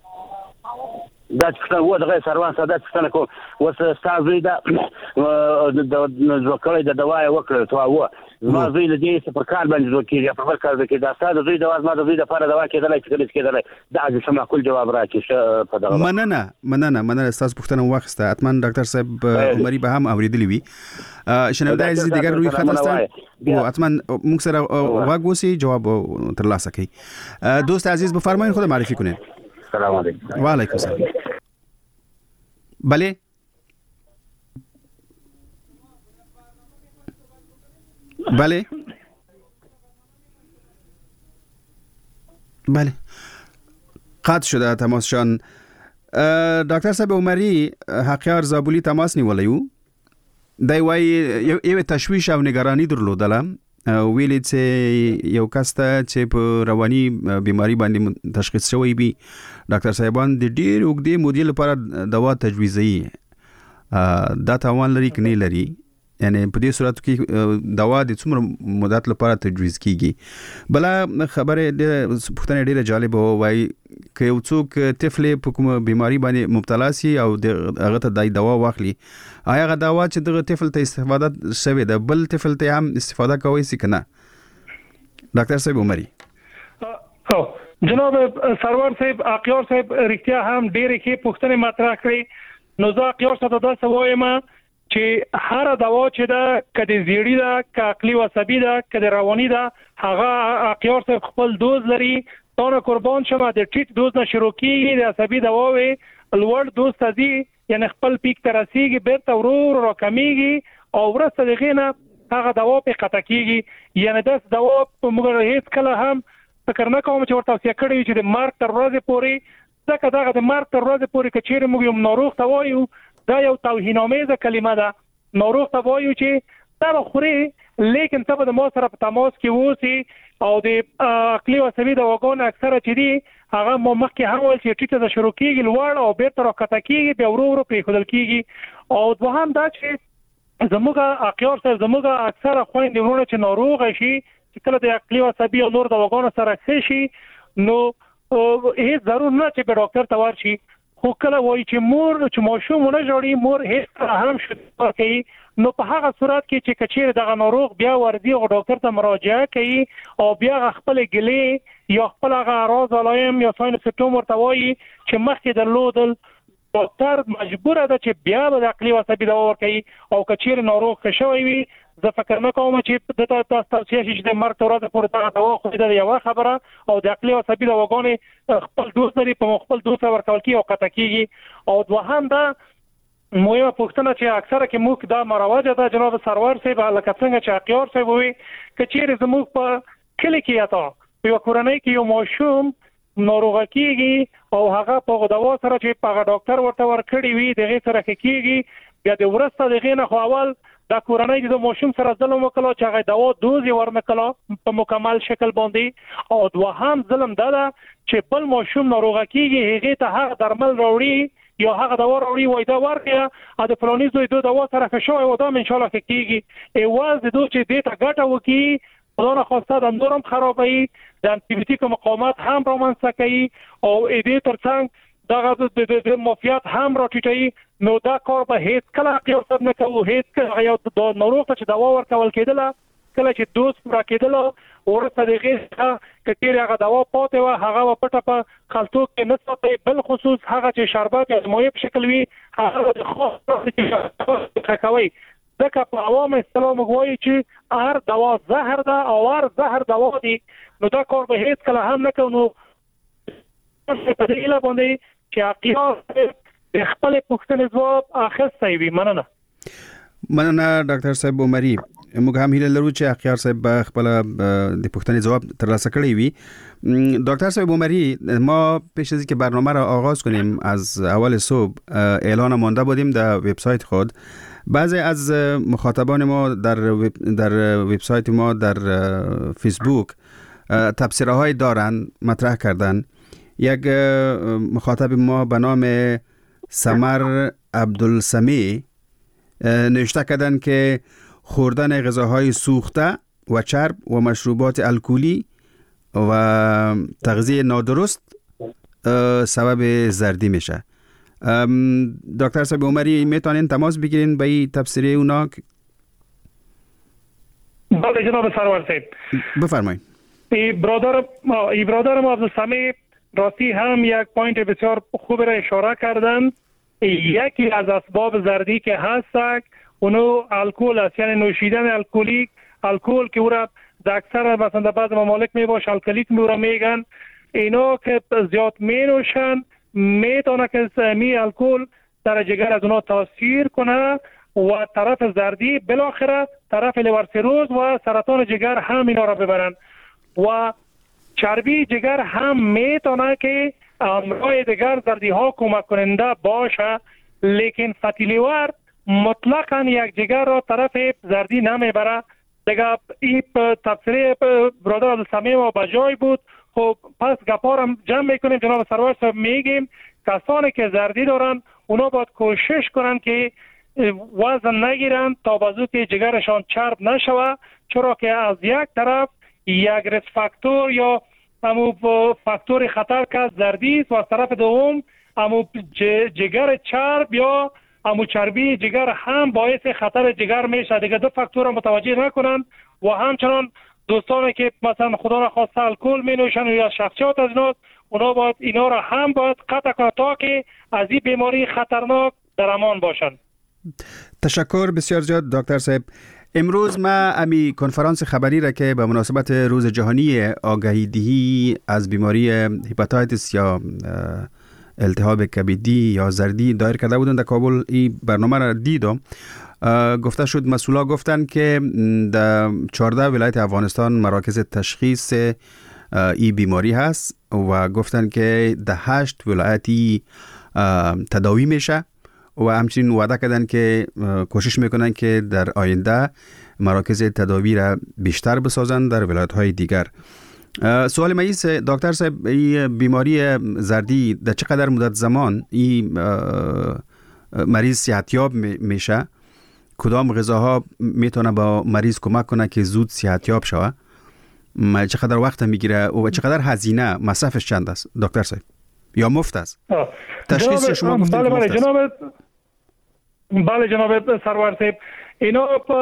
دا څنګه و دغه سروان ساده څنګه کو وس استاد دا د وکړې د دوا وکړه تو و ما زوی له دې په کار باندې وکړي په هر کار کې دا استاد زوی د وازما د زوی د لپاره دوا کېدلای چې کېدلای دا چې سم معقول جواب راکړي په دغه مننه مننه مننه استاد پوښتنه واخسته اتمن ډاکټر صاحب عمري به هم اوریدلی وي شنو دا عزیز دیگر روی خط هستن و اتمن موږ سره واګوسی جواب ترلاسه کړي دوست عزیز بفرمایید خود معرفی کنید السلام علیکم و علیکم السلام بله بله بله قطع شده تماسشان دکتر صاحب عمری حقیار زابلی تماس نیولیو دای وای یو تشویش او نگرانی درلودله ویلې چې یو کس ته چې په رواني بیماری باندې تشخیص شوی وي ډاکټر صاحبان د ډېر اوږدې مودې لپاره دوا تجویزوي دا تاوان لري که نه لري یعنی په دې صورت کې دوا د څومره مدت لپاره تجویز کیږي بلا خبره د پښتنه ډیره جالب وای که یو څوک طفل په کوم بیماری باندې مبتلا سي او هغه ته دای دوا واخلي آیا هغه دوا چې دغه طفل ته استفاده شوی ده بل طفل ته هم استفاده کوي سي کنه ډاکټر صاحب عمري جناب سرور صاحب اقیار صاحب رښتیا هم ډیره کې پښتنه مطرح کړی نو زه اقیار صاحب دا سوایم چې هر دوا چې دا کدي زیړی دا ک عقلی او عصبی دا کدي رواني دا هغه اقیار صاحب خپل دوز لري تونه قربان شوه د ټیټ دوز نه شروع کیږي د عصبی دوا وي لوړ دوز ته دي یعنی خپل پیک تر رسیږي بیرته ورور را کمیږي او ورسته دغه نه هغه دوا په قطع کیږي یعنی د دوا په موږ هیڅ کله هم فکر نه کوم چې ورته توصیه کړی چې د مارک تر ورځې پورې ځکه دغه د مارک تر ورځې پورې کچېره موږ یو ناروغ ته وایو دا یو توهینامیزه کلمه ده ناروغ ته وایو چې دا خوري لیکن ته به د ما سره په تماس کې ووسی او د عقلي او عصبي دواګانو اکثره چې دي هغه مو مخکې هم ول چې ټیټه د شروع کیږي لوړ او بیرته راکته کیږي بیا ورو ورو پرېښودل کیږي او دوهم دا چې زموږ اقیار سره زموږ اکثره خويندې ورونه چې ناروغ شي چې کله د عقلي او عصبي او نور دواګانو سره ښه شي نو هیڅ ضرور نه چې به ډاکټر ته ورشي خو کله وایي چې مور چې ماشوم نه جوړي مور هیڅ هم شته کوي نو په هغه صورت کې چې کچیر دغه ناروغ بیا وردی او ډاکټر ته مراجعه کوي او بیا خپل ګلې یا خپل غراض علایم یا ساين سیمټوم ورته وایي چې مخکې درلودل ډاکټر مجبور ده چې بیا د عقلي او عصبي دوا ورکړي او کچیر ناروغ ښه شوی وي زه فکر نه کوم چې د تاسو توصیه شي چې د مرګ تر ورځې پورې دا دوا خو د یو خبره او د عقلي او عصبي دواګانې خپل دوز لري په خپل دوز ورکول کی او قطع کیږي او دوهم دا مهمه پوښتنه چې اکثره کې موږ دا مروجه ده جناب سرور صاحب لکه څنګه چې اقیار صاحب وي کچیر زموږ په کلی کې اته په کورنۍ کې یو ماشوم ناروغ کیږي او هغه په دوا سره چې په ډاکټر ورته ورکړي وي دغه سره کیږي بیا د ورسته دغه نه خو اول د کورنۍ د ماشوم سره ظلم وکړو چې هغه دوا دوز ورنکړه په مکمل شکل باندې او دوهم ظلم دا ده چې بل ماشوم ناروغ کیږي هغه ته هغه درمل راوړي یا هغه دوا راوړي وای دا ورکه ا د فلاني زوی دوه دوا سره فشوي و دا ان شاء الله کیږي ایواز د دوی چې دې ته ګټه وکي خدای خواسته د نورم خرابوي د انټي مقاومت هم رومانسه کوي او دې ترڅنګ دغه د مافیات هم راټیټي نو دا کار به هیڅ کله قیاست نه کوو هیڅ کله یو د ناروغ ته چې دوا ورکول کېدله کله چې دوز پورا کېدله ورته دغه کتیر هغه دوا پاتې و هغه پټه په خلطو کې نسبت بل خصوص هغه چې شربت یا مویه په شکل وي هغه د خاص کوي ځکه په عوام اسلام غوي چې هر دوا زهر ده او هر زهر دوا دي نو دا کار به هیڅ کله هم نه کوو نو په دې اله باندې چې اقیاس د خپل پوښتنې ځواب اخیستی وي. مننه مننه ډاکټر صاحب عمري. موږ هم هیله لرو چې اخیار صاحب خپل د پوښتنې ځواب ترلاسه کړی وي. دکتر صاحب عمري ما پیش از اینکه برنامه را آغاز کنیم از اول صبح اعلان مانده بودیم در وبسایت خود. بعضی از مخاطبان ما در در وبسایت ما در فیسبوک تبصره های دارن مطرح کردن. یک مخاطب ما به نام سمر عبدالسمی نوشته کردن که خوردن غذاهای سوخته و چرب و مشروبات الکلی و تغذیه نادرست سبب زردی میشه. دکتر صاحب عمری میتونین تماس بگیرین به این تفسیری اونا؟ بله جناب سرور صاحب بفرمایید. ای برادر ما ای برادر ما عبدالسمی راستی هم یک پوینت بسیار خوب را اشاره کردن. یکی از اسباب زردی که هست اونو الکل است، یعنی نوشیدن الکلیک الکل که او را در اکثر مثلا در بعض ممالک می باشه الکلیک می را میگن اینا که زیاد می نوشن میتونه که می الکل در جگر از اونا تاثیر کنه و طرف زردی بالاخره طرف لیور سیروز و سرطان جگر هم اینا را ببرن و چربی جگر هم میتونه که امراض دیگر زردی ها کمک کننده باشه، لیکن فتی لیور مطلقاً یک جگر را طرف زردی نمیبره. دیگه این تفسیر برادر عبدالسمی و بجای بود. خب پس گپارم جمع میکنیم جناب سرور صاحب میگیم کسانی که زردی دارن اونا باید کوشش کنن که وزن نگیرن تا بازو که جگرشان چرب نشوه، چرا که از یک طرف یک ریسک فاکتور یا امو فاکتور خطر که زردی است و از طرف دوم امو جگر چرب یا امو چربی جگر هم باعث خطر جگر میشه. دیگه دو فاکتور متوجه نکنن و همچنان دوستانی که مثلا خدا را خواسته الکل می نوشن یا شخصیات از اینا اونا باید اینا را هم باید قطع کنن تا که از این بیماری خطرناک در امان باشن. تشکر بسیار زیاد دکتر صاحب. امروز ما امی کنفرانس خبری را که به مناسبت روز جهانی آگاهی دهی از بیماری هپاتیتس یا التهاب کبدی یا زردی دایر کرده بودن در کابل این برنامه را دیدم. گفته شد مسئولا گفتن که در چهارده ولایت افغانستان مراکز تشخیص این بیماری هست و گفتن که در هشت ولایتی تداوی میشه و همچنین وعده کردن که کوشش میکنن که در آینده مراکز تداوی را بیشتر بسازن در ولایت‌های دیگر. سوال من است دکتر صاحب این بیماری زردی در چقدر مدت زمان این مریض صحتیاب میشه؟ کدام غذاها میتونه با مریض کمک کنه که زود صحتیاب شوه؟ چقدر وقت میگیره و چقدر هزینه مصرفش چند است دکتر صاحب؟ یا مفت است؟ تشخیص شما گفتید بله مفت بله جناب بله جناب سرور صاحب اینا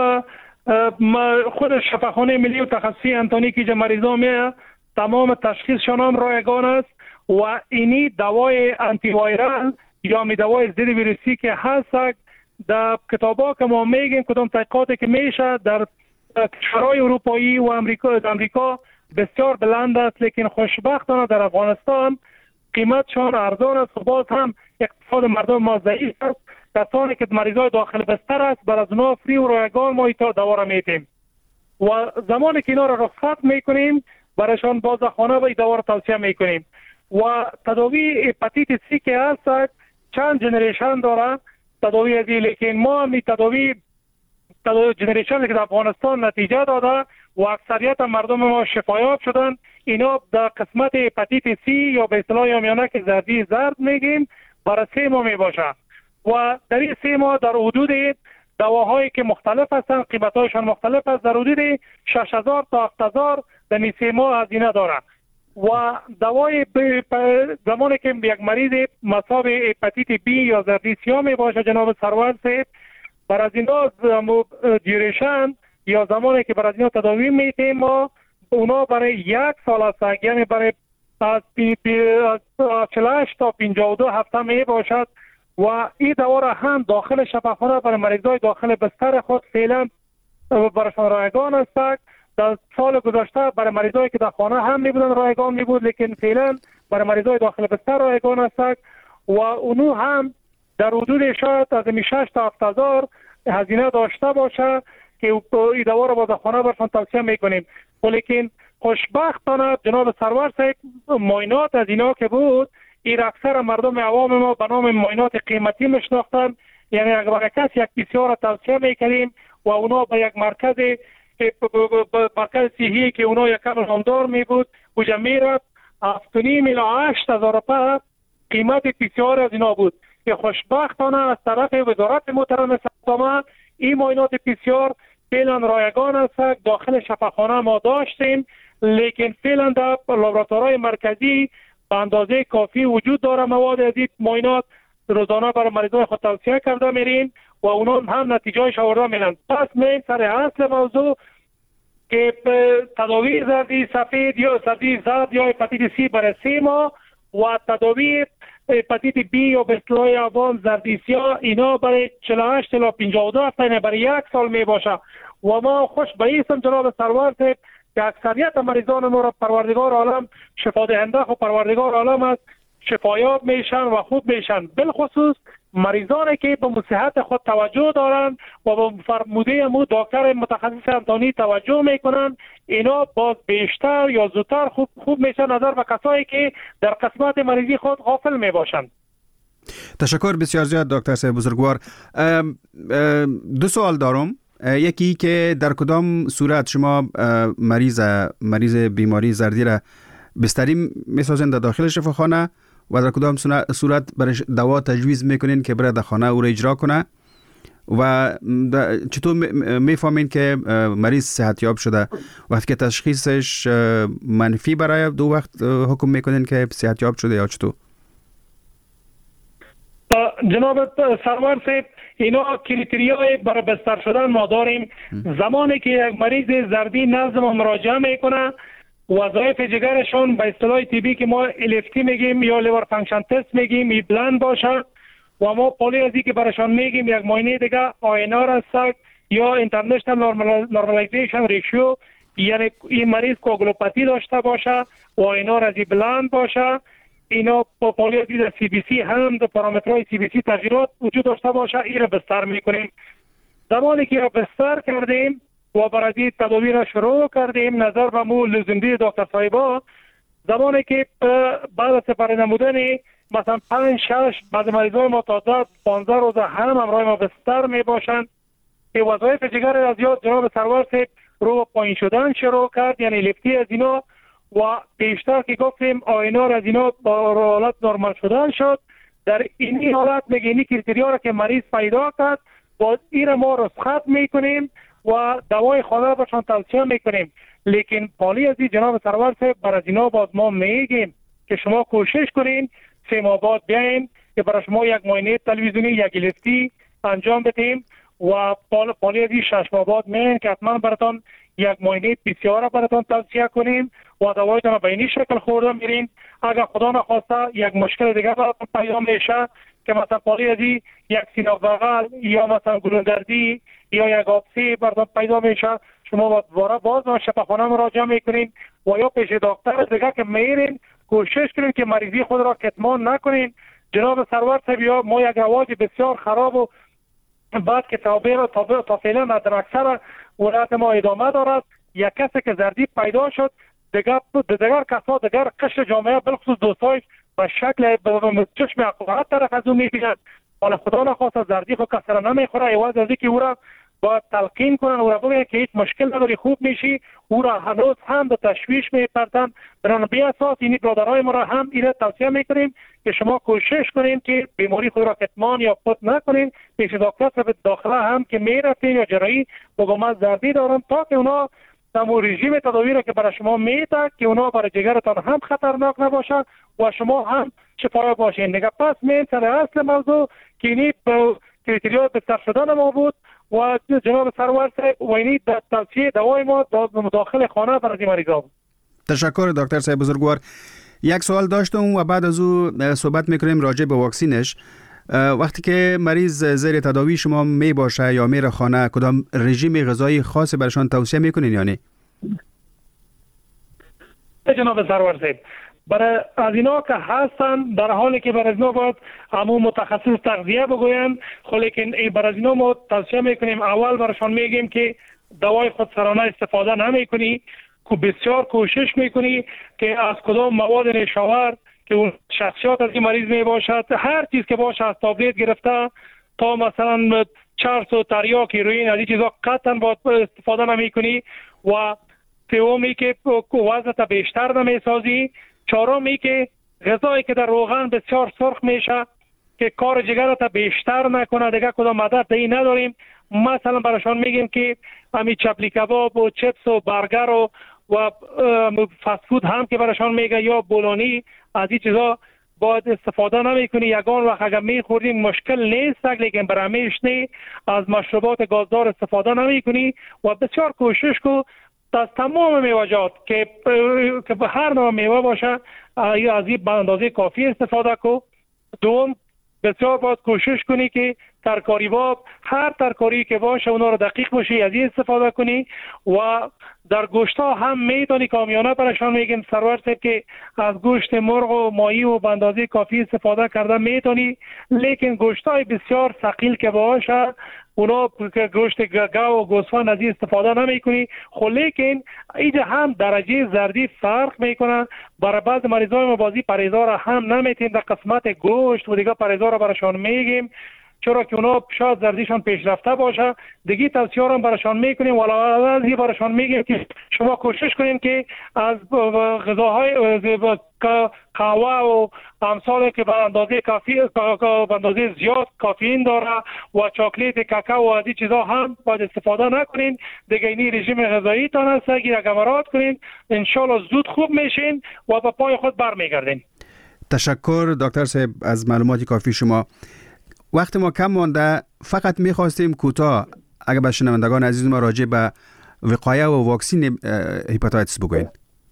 خود شفاخانه ملی و تخصصی انتونی که مریضا میه تمام تشخیصشان هم رایگان است و اینی دوای آنتی وایرال یا می دوای ضد ویروسی که هست در کتابا که ما میگیم کدام تحقیقاتی که میشه در کشورهای اروپایی و امریکا در امریکا بسیار بلند است، لیکن خوشبختانه در افغانستان قیمتشان ارزان است و باز هم اقتصاد مردم ما ضعیف است. کسانی که مریضای داخل بستر است بر از اونا فری و رایگان ما ایتا دوا را میتیم و زمانی که اینا را رخصت میکنیم برایشان باز خانه و دوا را توصیه میکنیم. و تداوی هپاتیت سی که هست چند جنریشن داره. تداوی ازی، لیکن ما می تداوی تداوی جنریشن که در افغانستان نتیجه داده و اکثریت مردم ما شفایاب شدن. اینا در قسمت هپاتیت سی یا به اصطلاح یامیانه که زردی زرد میگیم برای سه ماه می باشه و در این سه ماه در حدود دواهایی که مختلف هستن قیمتایشان مختلف است، در حدود شش هزار تا هفت هزار در این سه ماه هزینه داره و دوای زمانی که یک مریض مصاب هپاتیت بی یا زردی سیاه می باشه جناب سرور صاحب، بر از اینا دیوریشن یا زمانی که بر از اینا تداوی میتیم ما اونا برای یک سال است، یعنی برای از چهل و هشت تا پنجاه و دو هفته می باشد و این دوا را هم داخل شفاخانه برای مریضای داخل بستر خود فعلا برایشان رایگان است. در سال گذشته برای مریضایی که در خانه هم می بودن رایگان می بود، لیکن فعلا برای مریضای داخل بستر رایگان است و اونو هم در حدود شاید از شش تا هفت هزار هزینه داشته باشه که این دوا را با در خانه برشان توصیه میکنیم. ولیکن خوشبختانه جناب سرور صاحب معاینات از اینا که بود این اکثر مردم عوام ما به نام معاینات قیمتی میشناختن، یعنی اگر کسی یک پی سی آر را توصیه میکنیم و اونا به یک مرکز مرکز صحی که اونا یک کم نامدار می بود اوجا میرفت هفت و نیم الی هشت هزار روپیه قیمت پی سی آر از اینا بود که خوشبختانه از طرف وزارت محترم سلامت این معاینات پی سی آر فعلا رایگان است. داخل شفاخانه ما داشتیم، لیکن فعلا در لابراتوارهای مرکزی به اندازه کافی وجود داره مواد از این معاینات روزانه برای مریضان خود توصیه کرده میرین و اونا هم نتیجهش آورده میرن. پس می سر اصل موضوع که تداوی زردی سفید یا زردی زرد یا هپاتیت سی برای سه ماه و تداوی هپاتیت بی یا به اصطلاح عوام زردی سیاه اینا برای چهل و هشت تا پنجاه و دو هفته برای یک سال می باشه و ما خوش به ایستم جناب سرور صاحب که اکثریت مریضان ما را پروردگار عالم شفا دهنده و پروردگار عالم است شفایاب میشن و خوب میشن، بالخصوص مریضانی که به صحت خود توجه دارند و به فرموده مو دکتر متخصص انتانی توجه میکنن اینا باز بیشتر یا زودتر خوب خوب میشن نظر به کسایی که در قسمت مریضی خود غافل میباشند. تشکر بسیار زیاد دکتر صاحب بزرگوار. دو سوال دارم. یکی که در کدام صورت شما مریض مریض بیماری زردی را بستری میسازین در داخل شفاخانه و در کدام صورت برای دوا تجویز میکنین که بره در خانه او را اجرا کنه و چطور میفهمین که مریض صحتیاب شده؟ وقتی که تشخیصش منفی برای دو وقت حکم میکنین که صحتیاب شده یا چطور؟ جناب سرور صاحب اینا کریتریای برای بستر شدن ما داریم. زمانی که یک مریض زردی نزد ما مراجعه میکنه وظایف جگرشون به اصطلاح طبی که ما ال اف تی میگیم یا لیور فانکشن تست میگیم این بلند باشه و ما پولی ازی که براشون میگیم یک معاینه دیگه آی ان آر است یا اینترنشنال نورمالایزیشن ریشیو، یعنی این مریض کوگلوپاتی داشته باشه و آی ان آر ازی بلند باشه. اینا با پولی ازی در سی بی سی هم در پارامترهای سی بی سی تغییرات وجود داشته باشه این را بستر میکنیم. زمانی که بستر کردیم و برای تداوی را شروع کردیم نظر به مو لزومدی دکتر صاحبا زمانی که بعد از سپری نمودن مثلا پنج شش بعد مریضای ما تا ده پانزده روز هم همراه ما بستر می باشند که وظایف جگر از یاد جناب سرور صاحب رو پایین شدن شروع کرد، یعنی لفتی از اینا و بیشتر که گفتیم آینار از اینا با حالت نرمال شدن شد. در این حالت میگه اینی کریتریا را که مریض پیدا کرد با این ما رسخت میکنیم و دوای خانه برشان توصیه میکنیم. لیکن پالی ازی جناب سرور صاحب بر از اینا باز ما میگیم که شما کوشش کنین سه ماه بعد بیاین که برای شما یک معاینه تلویزیونی یک لفتی انجام بدیم و پالی ازی شش ماه بعد میگیم که حتما براتون یک معاینه پی سی آر براتون توصیه کنیم و دوایتون به این شکل خورده میرین. اگر خدا نخواسته یک مشکل دیگه براتون پیدا میشه که مثلا پالی ازی یک سینه بغل یا مثلا گلوندردی یا یک آبسی براتون پیدا میشه شما دوباره باز به شفاخانه مراجعه میکنین و یا پیش دکتر دیگه که میرین کوشش کنین که مریضی خود را کتمان نکنین. جناب سرور صاحب یا ما یک رواج بسیار خراب و بعد که توابع را تا فعلا در اکثر ولایت ما ادامه دارد. یک کسی که زردی پیدا شد دیگر دیگر کسا دیگر قشر جامعه بالخصوص دوستایش به شکل چشم حقارت طرف از او میبینند و حالا خدا نخواسته زردی خود کسی را نمیخوره، عوض از اینکه او را باید تلقین کنن، او را بگن که هیچ مشکل نداری خوب میشی، او را هنوز هم به تشویش میپردن. برای بی اساس این برادرای ما را هم این توصیه میکنیم که شما کوشش کنین که بیماری خود را کتمان یا پت نکنین، پیش دکتر به داخله هم که میرفتین یا جراحی بگم زردی دارن تا که اونا تمام رژیم تداوی را که برای شما میده که اونا برای جگرتان هم خطرناک نباشه و شما هم شفا باشین دیگه. پس میرسن اصل موضوع که اینی کریتریات بستر شدن ما بود و جناب سرور صاحب و اینی توصیه دوای ما مداخل خانه برای این مریضا بود. تشکر دکتر صاحب بزرگوار. یک سوال داشتم و بعد از او صحبت میکنیم راجع به واکسینش. وقتی که مریض زیر تداوی شما می باشه یا میره خانه، کدام رژیم غذایی خاصی برشان توصیه میکنین یا نه؟ جناب سرور صاحب برای از اینا که هستن در حالی که برای اینا باید همون متخصص تغذیه بگوین، خب لیکن برای اینا ما توصیه میکنیم اول برشان میگیم که دوای خود سرانه استفاده نمیکنی، که بسیار کوشش میکنی که از کدام مواد نشاور که اون شخصیت از این مریض می باشد، هر چیز که باشه از تابلت گرفته تا مثلا چرس و تریاک هیروئین از این چیزا قطعا باید استفاده نمی کنی و سومی که وزنت بیشتر نمی سازی، چهارمی که غذایی که در روغن بسیار سرخ میشه که کار جگرت بیشتر نکنه دیگه کدام مدد دی نداریم. مثلا براشان میگیم که همی چپلی کباب و چپس و برگر و و فست فود هم که براشان میگه یا بولونی از این چیزا باید استفاده نمیکنی. یگان وقت اگر میخوردیم مشکل نیست، لیکن برای نه از مشروبات گازدار استفاده نمیکنی و بسیار کوشش کو از تمام میوه‌جات که که به هر نوع میوه باشه از این به اندازه کافی استفاده کو. دوم بسیار باید کوشش کنی که ترکاری باب هر ترکاری که باشه اونا رو دقیق باشی از این استفاده کنی و در گوشت ها هم میتونی کامیانه برشان میگیم سرور صاحب که از گوشت مرغ و ماهی و به اندازه کافی استفاده کرده میتونی، لیکن گوشت های بسیار ثقیل که باشه اونا که گوشت گاو و گوسفند از این استفاده نمی کنی. خب لیکن اینجا هم درجه زردی فرق میکنن. برای بعض مریضای ما بازی پرهیزا هم نمیتیم در قسمت گوشت و دیگه پرهیزا را برشان میگیم چرا که اونا شاید زردیشان پیشرفته باشه. دیگه توصیه را برشان میکنیم ولی از برشان میگیم که شما کوشش کنین که از غذاهای قهوه و امثال که به اندازه کافی به اندازه زیاد کافئین داره و چاکلیت کاکائو و این چیزا هم باید استفاده نکنین. دیگه این رژیم غذایی تان است اگر گمرات کنین ان شاء الله زود خوب میشین و به پای خود برمیگردین. تشکر دکتر صاحب از معلومات کافی شما. وقت ما کم مانده، فقط میخواستیم کوتاه اگر به شنوندگان عزیز ما راجع به وقایه و واکسین هپاتیتس بگوین.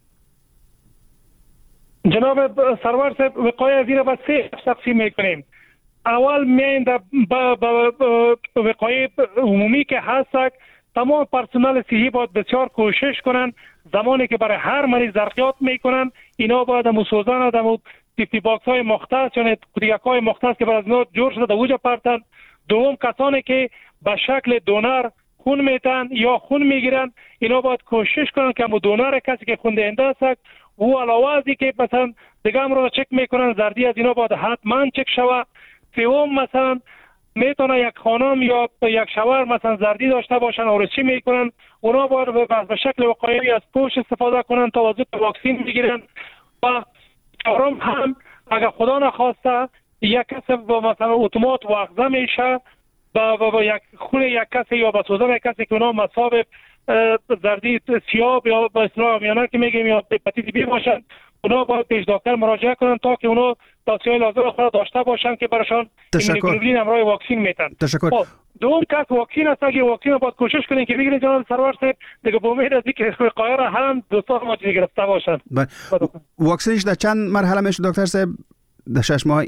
جناب سرور صاحب وقایه از این را به سه تقسیم میکنیم. اول میایم در وقایه عمومی که هست تمام پرسنل صحی باید بسیار کوشش کنن زمانی که برای هر مریض درخیات میکنن اینا باید مسوزن و دمو تیفتی باکس های مختص یعنی کودیک های مختص که برای از نوع جور شده اوجا پرتن. دوم کسانی که به شکل دونر خون میتن یا خون میگیرن اینا باید کوشش کنن که مو دونر کسی که خون دهنده است و علاوه از این که مثلا دیگه هم رو چک میکنن زردی از اینا باید حتما چک شوه. سوم مثلا میتونه یک خانم یا یک شوهر مثلا زردی داشته باشن اورچی میکنن اونا باید به شکل وقایعی از پوش استفاده کنن تا واسه واکسین بگیرن. و چهارم هم اگر خدا نخواسته یک کس با مثلا اتومات واخذه میشه با, با, با یک خون یک کسی یا با سوزن یک کسی که اونا مصاب زردی سیاب یا با اصطلاح میانه که میگیم یا هپاتیت بی باشن اونا باید پیش دکتر مراجعه کنن تا که اونا توصیه لازم خود داشته باشن که براشان ایمونوگلوبولین همراه واکسین میتن. تشکر. دوم کس واکسین است اگه واکسین باید کوشش کنین که بگیرین جناب سرور صاحب دیگه به امید از اینکه وقایع را هم دوستان ما گرفته باشن. واکسینش در چند مرحله میشه دکتر صاحب؟ در شش ماه؟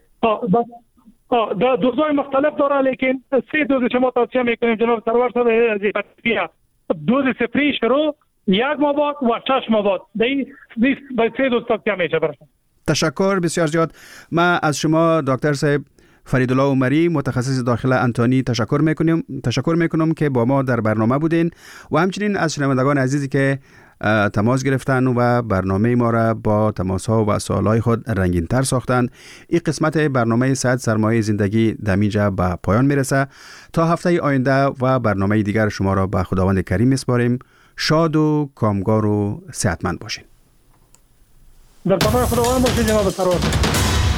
آه دا دوزهای مختلف داره لیکن سه دوز شما توصیه میکنیم جناب سرور صاحب. دوز سپری شروع یک ماه بعد و شش ماه بعد دیگه به سه دوز توصیه میشه برشون. تشکر بسیار زیاد. من از شما دکتر صاحب فریدالله عمری متخصص داخل انتونی تشکر میکنیم تشکر میکنم که با ما در برنامه بودین و همچنین از شنوندگان عزیزی که تماس گرفتن و برنامه ما را با تماس ها و سوال های خود رنگین تر ساختن. این قسمت برنامه صد سرمایه زندگی دمیجا به پایان میرسه. تا هفته آینده و برنامه دیگر شما را به خداوند کریم میسپاریم. شاد و کامگار و صحتمند باشین. در پناه خداوند باشید جناب سرور.